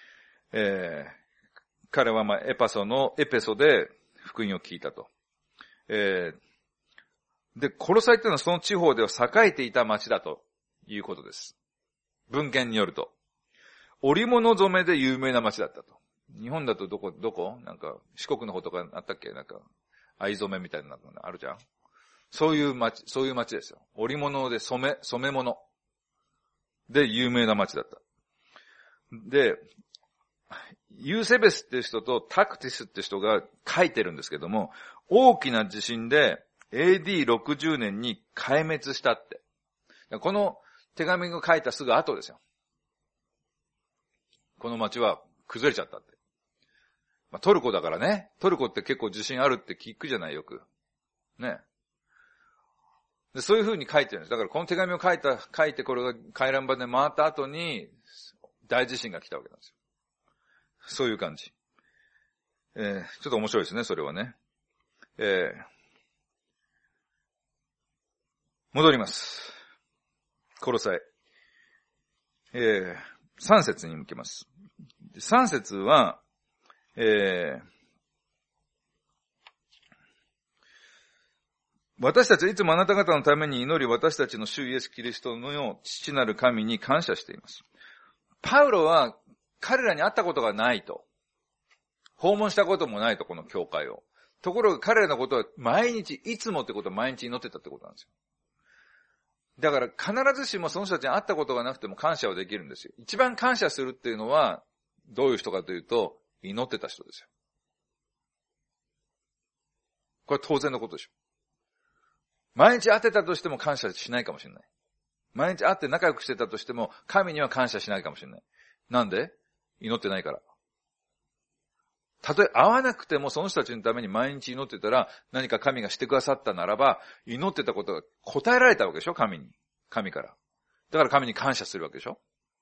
彼はエペソで福音を聞いたと。で、コロサイっていうのはその地方では栄えていた町だということです。文献によると。織物染めで有名な町だったと。日本だとどこなんか四国の方とかあったっけなんか藍染めみたいなのあるじゃん。そういう町ですよ。織物で染め物で有名な町だった。で、ユーセベスっていう人とタクティスっていう人が書いてるんですけども、大きな地震で AD60 年に壊滅したって。この手紙が書いたすぐ後ですよ。この町は崩れちゃったって。トルコだからね。トルコって結構地震あるって聞くじゃないよく。ね。でそういう風に書いてるんです。だからこの手紙を書いてこれが回覧板で回った後に大地震が来たわけなんですよ。そういう感じ。ちょっと面白いですね、それはね。戻ります。コロサイ。3節に向けます。3節は、私たちはいつもあなた方のために祈り、私たちの主イエス・キリストの父なる神に感謝しています。パウロは彼らに会ったことがないと。訪問したこともないと、この教会を。ところが彼らのことは毎日、いつもってことは毎日祈ってたってことなんですよ。だから必ずしもその人たちに会ったことがなくても感謝はできるんですよ。一番感謝するっていうのは、どういう人かというと、祈ってた人ですよ。これは当然のことでしょ。毎日会ってたとしても感謝しないかもしれない。毎日会って仲良くしてたとしても、神には感謝しないかもしれない。なんで？祈ってないから。たとえ会わなくてもその人たちのために毎日祈ってたら、何か神がしてくださったならば、祈ってたことが答えられたわけでしょ？神から。だから神に感謝するわけでしょ？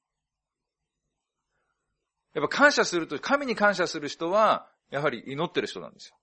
やっぱ感謝すると、神に感謝する人は、やはり祈ってる人なんですよ。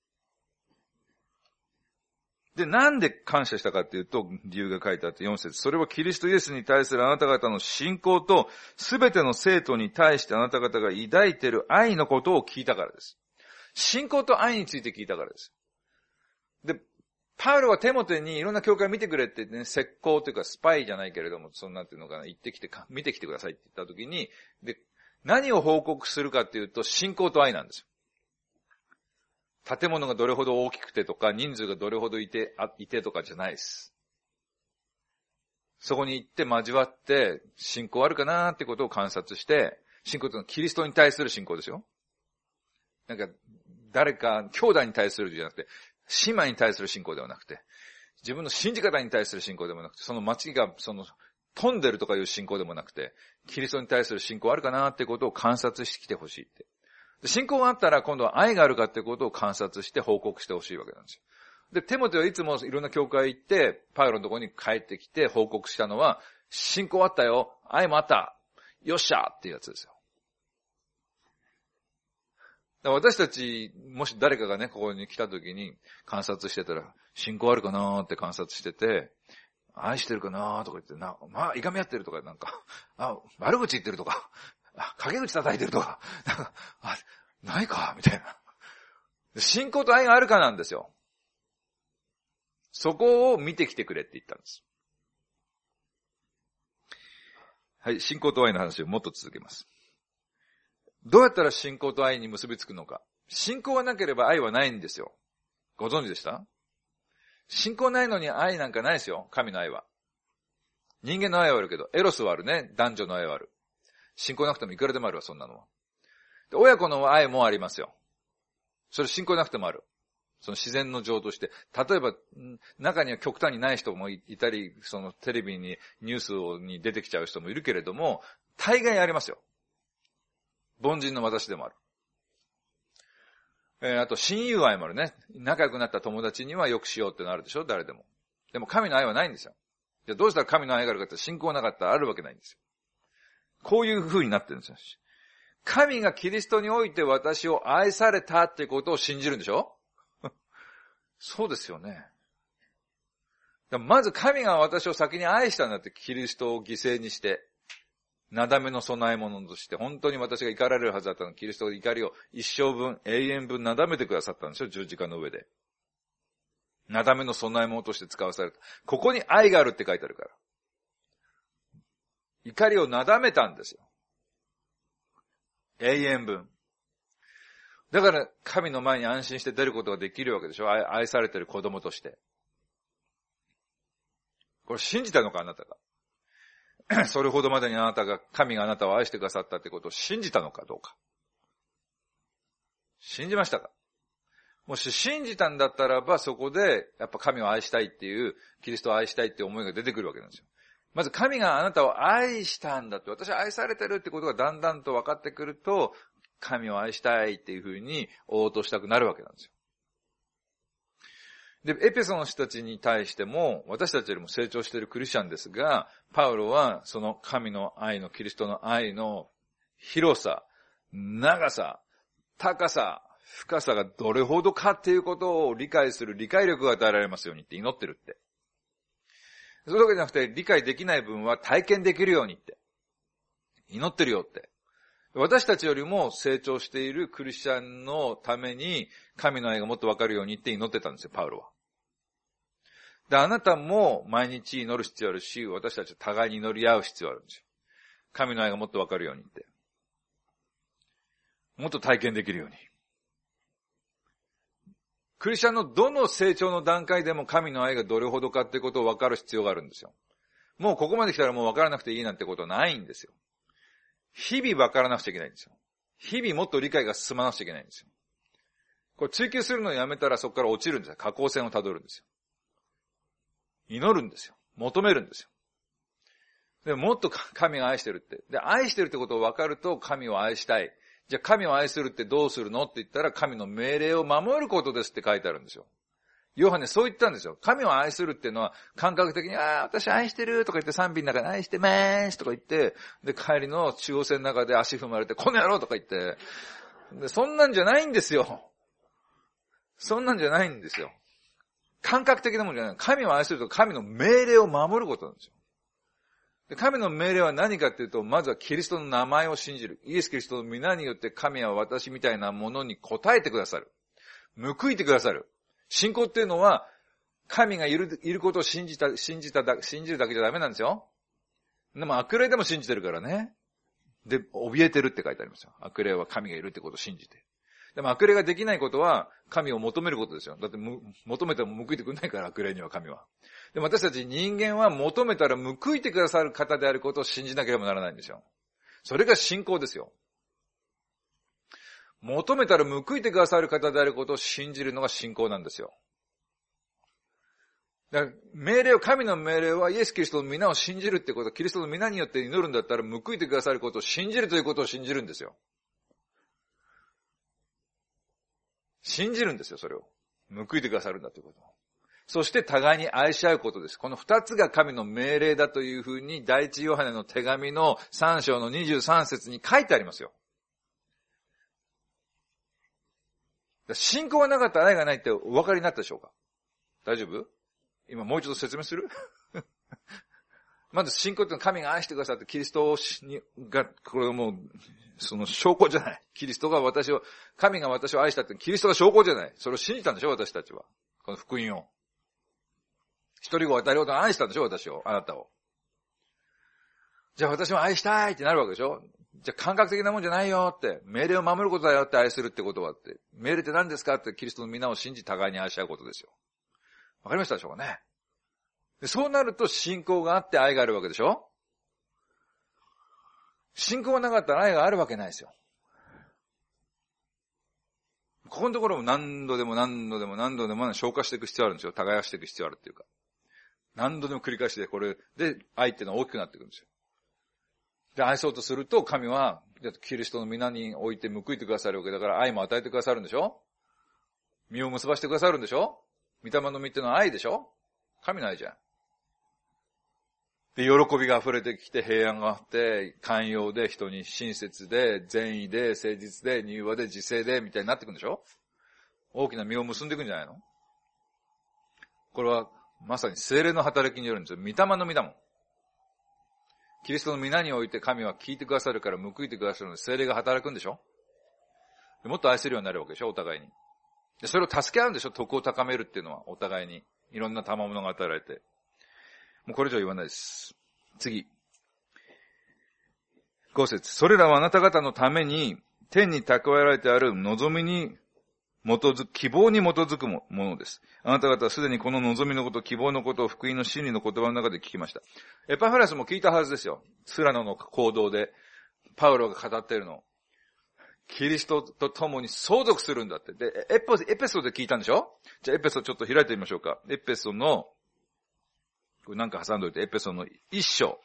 で、なんで感謝したかっていうと、理由が書いてあって4節。それはキリストイエスに対するあなた方の信仰と、すべての生徒に対してあなた方が抱いている愛のことを聞いたからです。信仰と愛について聞いたからです。で、パウロはテモテにいろんな教会を見てくれってね、石膏というかスパイじゃないけれども、そんなんていうのかな、行ってきて見てきてくださいって言った時に、で、何を報告するかっていうと、信仰と愛なんですよ。建物がどれほど大きくてとか、人数がどれほどいてとかじゃないです。そこに行って交わって、信仰あるかなーってことを観察して、信仰というのはキリストに対する信仰ですよ。なんか、誰か、兄弟に対するじゃなくて、姉妹に対する信仰ではなくて、自分の信じ方に対する信仰でもなくて、その町が、飛んでるとかいう信仰でもなくて、キリストに対する信仰あるかなーってことを観察してきてほしいって。信仰があったら今度は愛があるかってことを観察して報告してほしいわけなんですよ。で、テモテはいつもいろんな教会行って、パウロのところに帰ってきて報告したのは、信仰あったよ、愛もあった、よっしゃっていうやつですよ。だから私たち、もし誰かがね、ここに来た時に観察してたら、信仰あるかなーって観察してて、愛してるかなーとか言って、いがみ合ってるとか、悪口言ってるとか、陰口叩いてるとか、ないかみたいな。信仰と愛があるかなんですよ。そこを見てきてくれって言ったんです。はい、信仰と愛の話をもっと続けます。どうやったら信仰と愛に結びつくのか。信仰がなければ愛はないんですよ。ご存知でした？信仰ないのに愛なんかないですよ。神の愛は。人間の愛はあるけど、エロスはあるね。男女の愛はある。信仰なくてもいくらでもあるわ、そんなのは。で、親子の愛もありますよ。それ信仰なくてもある。その自然の情として。例えば、中には極端にない人もいたり、テレビに、ニュースに出てきちゃう人もいるけれども、大概ありますよ。凡人の私でもある。あと、親友愛もあるね。仲良くなった友達にはよくしようってのあるでしょ、誰でも。でも神の愛はないんですよ。じゃあどうしたら神の愛があるかって信仰なかったらあるわけないんですよ。こういう風になってるんですよ。 神がキリストにおいて私を愛されたってことを信じるんでしょそうですよね。まず神が私を先に愛したんだって、キリストを犠牲にして、なだめの供え物として、本当に私が怒られるはずだったの、キリストが怒りを一生分、永遠分なだめてくださったんですよ、十字架の上で。なだめの供え物として使わされた。ここに愛があるって書いてあるから。怒りをなだめたんですよ。永遠分。だから神の前に安心して出ることができるわけでしょ。愛されてる子供として。これ信じたのかあなたが。それほどまでに神があなたを愛してくださったってことを信じたのかどうか。信じましたか？もし信じたんだったらば、そこでやっぱ神を愛したいっていう、キリストを愛したいっていう思いが出てくるわけなんですよ。まず神があなたを愛したんだって、私は愛されてるってことがだんだんと分かってくると、神を愛したいっていうふうに応答したくなるわけなんですよ。で、エペソの人たちに対しても、私たちよりも成長しているクリスチャンですが、パウロはその神の愛の、キリストの愛の広さ、長さ、高さ、深さがどれほどかっていうことを理解する理解力が与えられますようにって祈ってるって。そういうわけじゃなくて、理解できない分は体験できるようにって。祈ってるよって。私たちよりも成長しているクリスチャンのために、神の愛がもっとわかるようにって祈ってたんですよ、パウロは。で、あなたも毎日祈る必要あるし、私たちは互いに祈り合う必要あるんですよ。神の愛がもっとわかるようにって。もっと体験できるように。クリスチャンのどの成長の段階でも神の愛がどれほどかってことを分かる必要があるんですよ。もうここまで来たらもう分からなくていいなんてことはないんですよ。日々分からなくちゃいけないんですよ。日々もっと理解が進まなくちゃいけないんですよ。これ追求するのをやめたらそこから落ちるんですよ。下降線をたどるんですよ。祈るんですよ。求めるんですよ。でももっと神が愛してるって。で、愛してるってことを分かると神を愛したい。じゃあ神を愛するってどうするのって言ったら神の命令を守ることですって書いてあるんですよ。ヨハネそう言ったんですよ。神を愛するっていうのは感覚的に、私愛してるとか言って賛美の中で愛してまーすとか言って、で、帰りの中央線の中で足踏まれて、この野郎とか言って、で、そんなんじゃないんですよ。そんなんじゃないんですよ。感覚的なもんじゃない。神を愛すると神の命令を守ることなんですよ。で、神の命令は何かっていうと、まずはキリストの名前を信じる。イエス・キリストの皆によって神は私みたいなものに応えてくださる。報いてくださる。信仰っていうのは、神がいることを信じるだけじゃダメなんですよ。でも悪霊でも信じてるからね。で、怯えてるって書いてありますよ。悪霊は神がいるってことを信じて。でも悪霊ができないことは神を求めることですよ。だって求めても報いてくれないから、悪霊には神は。でも私たち人間は求めたら報いてくださる方であることを信じなければならないんですよ。それが信仰ですよ。求めたら報いてくださる方であることを信じるのが信仰なんですよ。だから神の命令はイエス・キリストの皆を信じるってこと、キリストの皆によって祈るんだったら報いてくださることを信じるということを信じるんですよ。信じるんですよ、それを。報いてくださるんだということ。そして互いに愛し合うことです。この二つが神の命令だというふうに、第一ヨハネの手紙の3章の23節に書いてありますよ。信仰がなかったら愛がないってお分かりになったでしょうか？大丈夫？今もう一度説明する？まず信仰ってのは神が愛してくださってキリストが、これはもう、その証拠じゃない。キリストが神が私を愛したってキリストが証拠じゃない。それを信じたんでしょ、私たちは。この福音を。一人子を与えることを愛したんでしょ、私を、あなたを。じゃあ私も愛したいってなるわけでしょ。じゃあ感覚的なもんじゃないよって、命令を守ることだよって愛するってことはって、命令って何ですかってキリストの皆を信じ互いに愛し合うことですよ。わかりましたでしょうかね。でそうなると信仰があって愛があるわけでしょ。信仰がなかったら愛があるわけないですよ。ここのところも何度でも消化していく必要あるんですよ。耕していく必要あるっていうか。何度でも繰り返しでこれで愛っていうのは大きくなっていくんですよ。で、愛そうとすると神はキリストの皆において報いてくださるわけだから愛も与えてくださるんでしょ。実を結ばしてくださるんでしょ。御霊の実っていうのは愛でしょ。神の愛じゃん。 で、喜びが溢れてきて、平安があって、寛容で、人に親切で、善意で、誠実で、柔和で、自制で、みたいになっていくんでしょ？大きな実を結んでいくんじゃないの？これは、まさに聖霊の働きによるんですよ。御霊の実だもん。キリストの皆において神は聞いてくださるから報いてくださるので、聖霊が働くんでしょ？もっと愛せるようになるわけでしょ？お互いに。で、それを助け合うんでしょ？徳を高めるっていうのは、お互いに。いろんな賜物が与えられて。もうこれ以上言わないです。次。5節。それらはあなた方のために、天に蓄えられてある望みに基づく、希望に基づくものです。あなた方はすでにこの望みのこと、希望のことを福音の真理の言葉の中で聞きました。エパフラスも聞いたはずですよ。スラノの行動で、パウロが語っているの。キリストと共に相続するんだって。で、エペソで聞いたんでしょ？じゃあエペソちょっと開いてみましょうか。エペソの、これなんか挟んどいて、エペソの一章。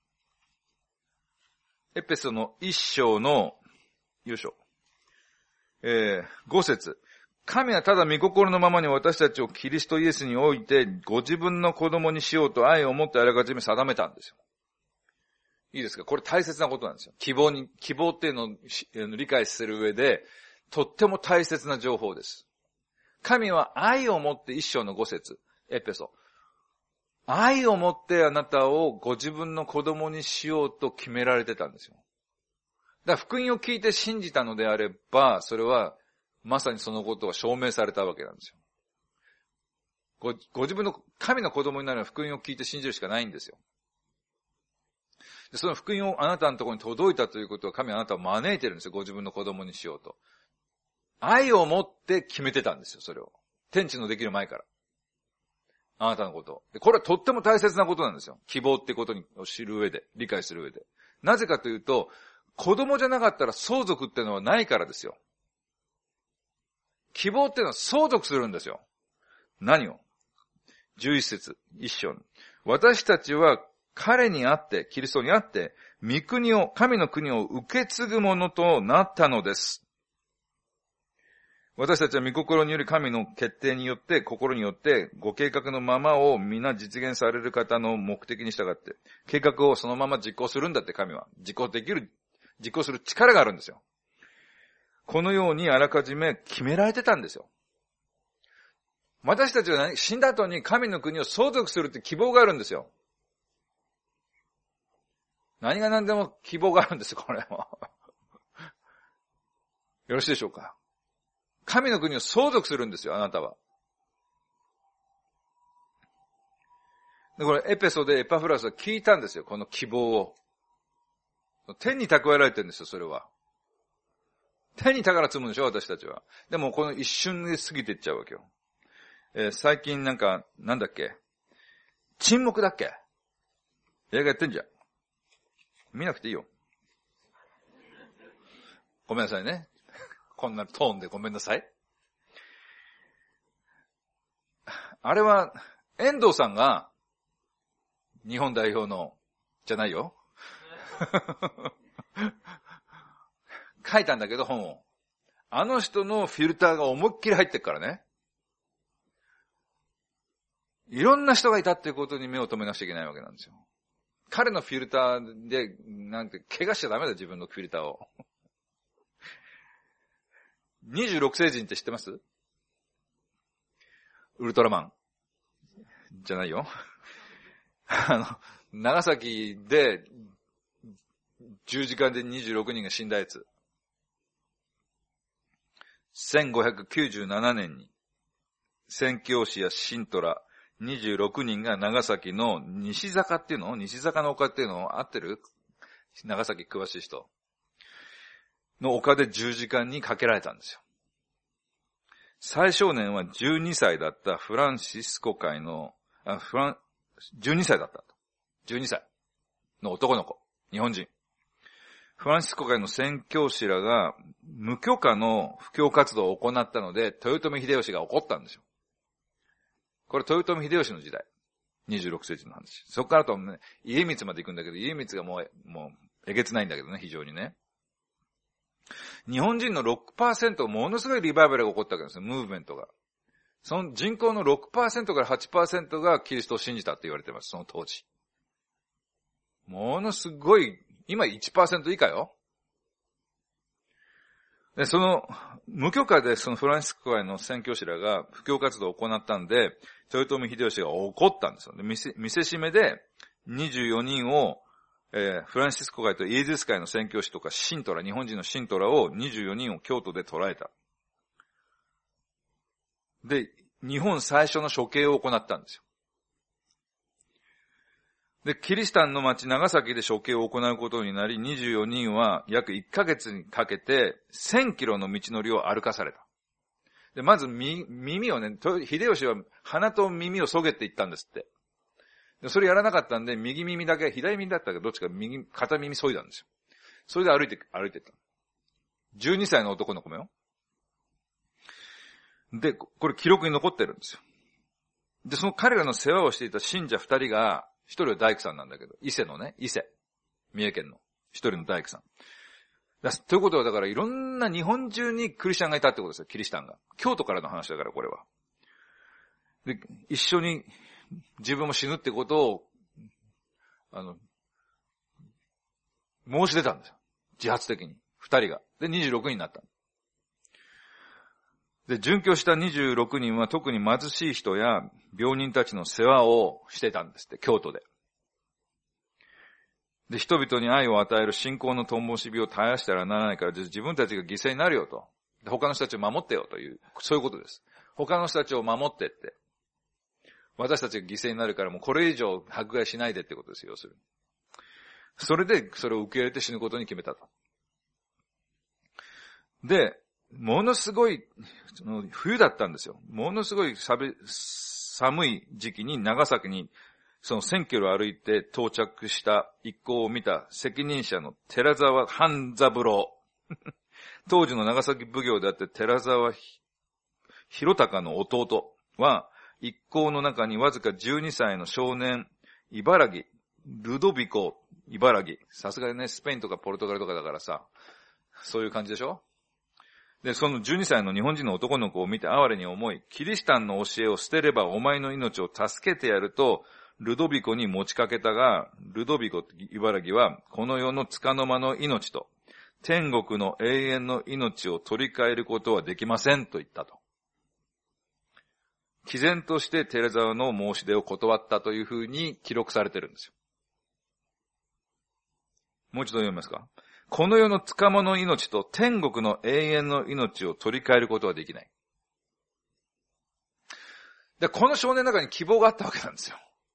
エペソの一章の、よいしょ。5節。神はただ御心のままに私たちをキリストイエスにおいて、ご自分の子供にしようと愛を持ってあらかじめ定めたんですよ。いいですか？これ大切なことなんですよ。希望っていうのを理解する上で、とっても大切な情報です。神は愛を持って一章の5節、エペソ。愛を持ってあなたをご自分の子供にしようと決められてたんですよ。だから福音を聞いて信じたのであれば、それはまさにそのことが証明されたわけなんですよ。ご自分の神の子供になるのは福音を聞いて信じるしかないんですよ。でその福音をあなたのところに届いたということは神はあなたを招いてるんですよ。ご自分の子供にしようと。愛を持って決めてたんですよ、それを。天地のできる前から。あなたのことを。で、これはとっても大切なことなんですよ。希望ってことを知る上で、理解する上で。なぜかというと、子供じゃなかったら相続っていうのはないからですよ。希望っていうのは相続するんですよ。何を？ 11 節、一章。私たちは彼にあって、キリストにあって、神の国を受け継ぐものとなったのです。私たちは御心により神の決定によって、心によって、ご計画のままを皆実現される方の目的に従って、計画をそのまま実行するんだって神は。実行する力があるんですよ。このようにあらかじめ決められてたんですよ。私たちは死んだ後に神の国を相続するって希望があるんですよ。何が何でも希望があるんですよ、これも。よろしいでしょうか。神の国を相続するんですよ、あなたは。で、これエペソでエパフラスは聞いたんですよ、この希望を。天に蓄えられてるんですよ、それは。天に宝積むんでしょ、私たちは。でもこの一瞬で過ぎていっちゃうわけよ。最近なんだっけ？沈黙だっけ？映画やってんじゃん。見なくていいよ。ごめんなさいね。こんなトーンでごめんなさい。あれは、遠藤さんが、日本代表の、じゃないよ。書いたんだけど、本を。あの人のフィルターが思いっきり入ってるからね。いろんな人がいたっていうことに目を留めなくちゃいけないわけなんですよ。彼のフィルターで、怪我しちゃダメだ、自分のフィルターを。26星人って知ってます？ウルトラマン。じゃないよ。長崎で、10時間で26人が死んだやつ。1597年に、宣教師や信徒ら26人が長崎の西坂っていうの？西坂の丘っていうの合ってる？長崎詳しい人。の丘で10時間にかけられたんですよ。最少年は12歳だったフランシスコ会の、12歳だった。12歳の男の子。日本人。フランシスコ会の宣教師らが無許可の布教活動を行ったので、豊臣秀吉が怒ったんですよ。これ豊臣秀吉の時代。26世紀の話。そこからとね、家光まで行くんだけど、家光がもうえげつないんだけどね、非常にね。日本人の 6% ものすごいリバイバルが起こったわけですよ、ムーブメントが。その人口の 6% から 8% がキリストを信じたって言われてます、その当時。 ものすごい、今 1% 以下よ。で、無許可でそのフランシスコ会の宣教師らが布教活動を行ったんで、豊臣秀吉が怒ったんですよ。で、見せしめで24人を、フランシスコ会とイエズス会の宣教師とか信徒ら、日本人の信徒らを24人を京都で捕らえた。で、日本最初の処刑を行ったんですよ。で、キリシタンの町長崎で処刑を行うことになり、24人は約1ヶ月にかけて1000キロの道のりを歩かされた。で、まず耳をね、秀吉は鼻と耳をそげていったんですって。で、それやらなかったんで、右耳だけ、左耳だったけど、どっちか片耳そいだんですよ。それで歩いてった。12歳の男の子もよ。で、これ記録に残ってるんですよ。で、その彼らの世話をしていた信者2人が、一人は大工さんなんだけど、伊勢、三重県の一人の大工さん。ということはだからいろんな日本中にクリスチャンがいたってことですよ、キリシタンが。京都からの話だから、これは。で、一緒に自分も死ぬってことを、申し出たんですよ。自発的に。二人が。で、26人になった。で、殉教した26人は特に貧しい人や病人たちの世話をしてたんですって、京都で。で、人々に愛を与える信仰の灯火を絶やしたらならないから、自分たちが犠牲になるよと。他の人たちを守ってよという、そういうことです。他の人たちを守ってって。私たちが犠牲になるからもうこれ以上迫害しないでってことですよ、要するに。それで、それを受け入れて死ぬことに決めたと。で、ものすごい、冬だったんですよ。ものすごい寒い時期に長崎にその1000キロ歩いて到着した一行を見た責任者の寺沢半三郎。当時の長崎奉行であって寺沢広隆の弟は一行の中にわずか12歳の少年、ルドビコ、さすがにね、スペインとかポルトガルとかだからさ、そういう感じでしょ？で、その12歳の日本人の男の子を見て哀れに思い、キリシタンの教えを捨てればお前の命を助けてやると、ルドビコに持ちかけたが、ルドビコ、は、この世の束の間の命と、天国の永遠の命を取り替えることはできませんと言ったと。毅然として寺沢の申し出を断ったというふうに記録されてるんですよ。もう一度読みますか。この世の束の間の命と天国の永遠の命を取り替えることはできない。で、この少年の中に希望があったわけなんですよ。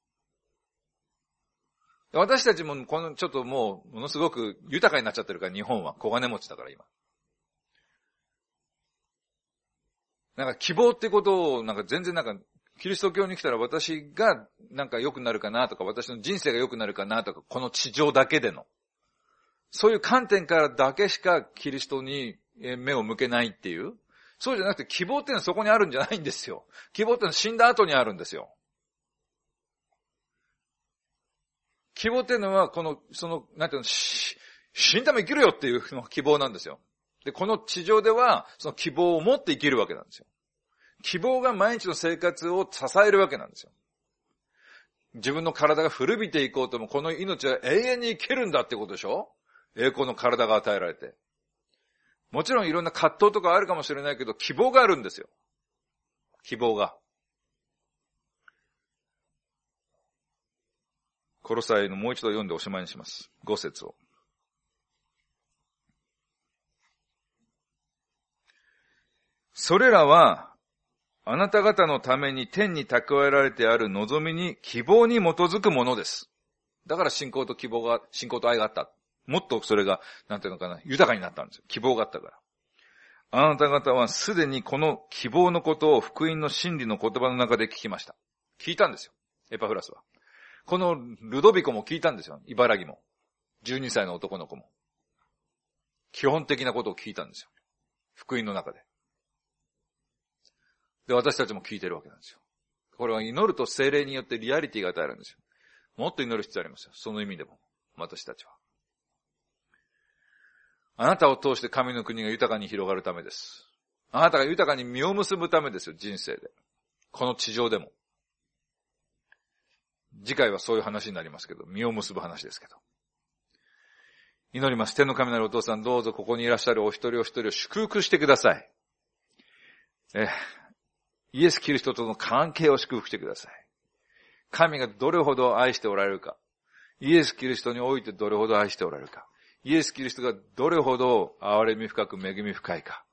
私たちもちょっとものすごく豊かになっちゃってるから、日本は小金持ちだから今。なんか希望ってことを全然キリスト教に来たら私が良くなるかなとか、私の人生が良くなるかなとか、この地上だけでの。そういう観点からだけしかキリストに目を向けないっていう。そうじゃなくて希望っていうのはそこにあるんじゃないんですよ。希望っていうのは死んだ後にあるんですよ。希望っていうのは死んだも生きるよっていう希望なんですよ。で、この地上ではその希望を持って生きるわけなんですよ。希望が毎日の生活を支えるわけなんですよ。自分の体が古びていこうともこの命は永遠に生きるんだってことでしょ？栄光の体が与えられて。もちろんいろんな葛藤とかあるかもしれないけど、希望があるんですよ。希望が。コロサイのもう一度読んでおしまいにします。5節を。それらは、あなた方のために天に蓄えられてある望みに希望に基づくものです。だから信仰と愛があった。もっとそれが、豊かになったんですよ。希望があったから。あなた方はすでにこの希望のことを福音の真理の言葉の中で聞きました。聞いたんですよ。エパフラスは。このルドビコも聞いたんですよ。茨城も。12歳の男の子も。基本的なことを聞いたんですよ。福音の中で。で、私たちも聞いてるわけなんですよ。これは祈ると聖霊によってリアリティが与えられるんですよ。もっと祈る必要ありますよ。その意味でも。私たちは。あなたを通して神の国が豊かに広がるためです。あなたが豊かに実を結ぶためですよ、人生で。この地上でも。 次回はそういう話になりますけど、実を結ぶ話ですけど。祈ります。天の神なるお父さん、どうぞここにいらっしゃるお一人お一人を祝福してください。イエス・キリストとの関係を祝福してください。神がどれほど愛しておられるか。イエス・キリストにおいてどれほど愛しておられるか。イエス・キリストがどれほど憐れみ深く恵み深いか。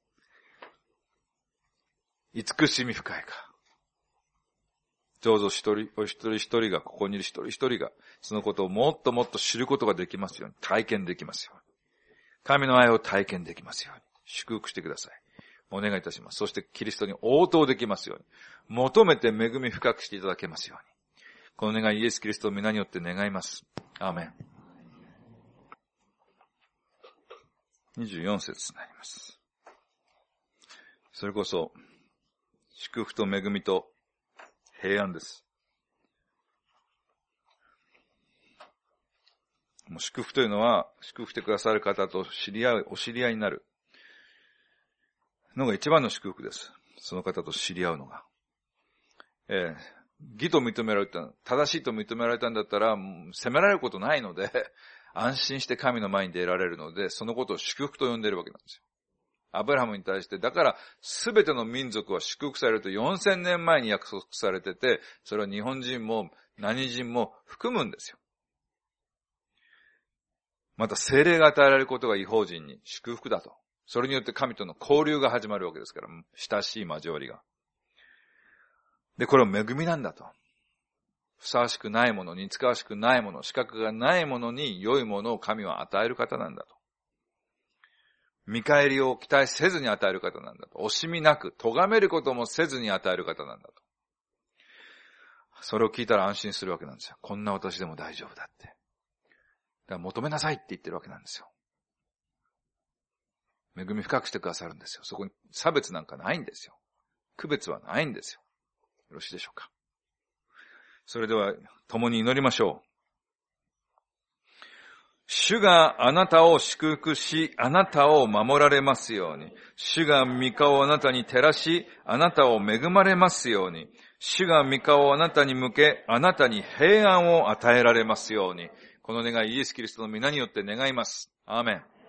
慈しみ深いか。どうぞお一人一人が、ここにいる一人一人が、そのことをもっともっと知ることができますように、体験できますように。神の愛を体験できますように。祝福してください。お願いいたします。そしてキリストに応答できますように。求めて恵み深くしていただけますように。この願い、イエス・キリストの皆によって願います。アーメン。24節になります。それこそ、祝福と恵みと平安です。もう祝福というのは、祝福してくださる方とお知り合いになるのが一番の祝福です。その方と知り合うのが。義と認められた、正しいと認められたんだったら、責められることないので、安心して神の前に出られるので、そのことを祝福と呼んでいるわけなんですよ。アブラハムに対して、だからすべての民族は祝福されると4000年前に約束されてて、それは日本人も何人も含むんですよ。また聖霊が与えられることが異邦人に祝福だと。それによって神との交流が始まるわけですから、親しい交わりが。で、これは恵みなんだと。ふさわしくないもの、似つかわしくないもの、資格がないものに良いものを神は与える方なんだと。見返りを期待せずに与える方なんだと。惜しみなく、咎めることもせずに与える方なんだと。それを聞いたら安心するわけなんですよ。こんな私でも大丈夫だって。だから求めなさいって言ってるわけなんですよ。恵み深くしてくださるんですよ。そこに差別なんかないんですよ。区別はないんですよ。よろしいでしょうか。それでは共に祈りましょう。主があなたを祝福し、あなたを守られますように。主が御顔をあなたに照らし、あなたを恵まれますように。主が御顔をあなたに向け、あなたに平安を与えられますように。この願い、イエス・キリストの皆によって願います。アーメン。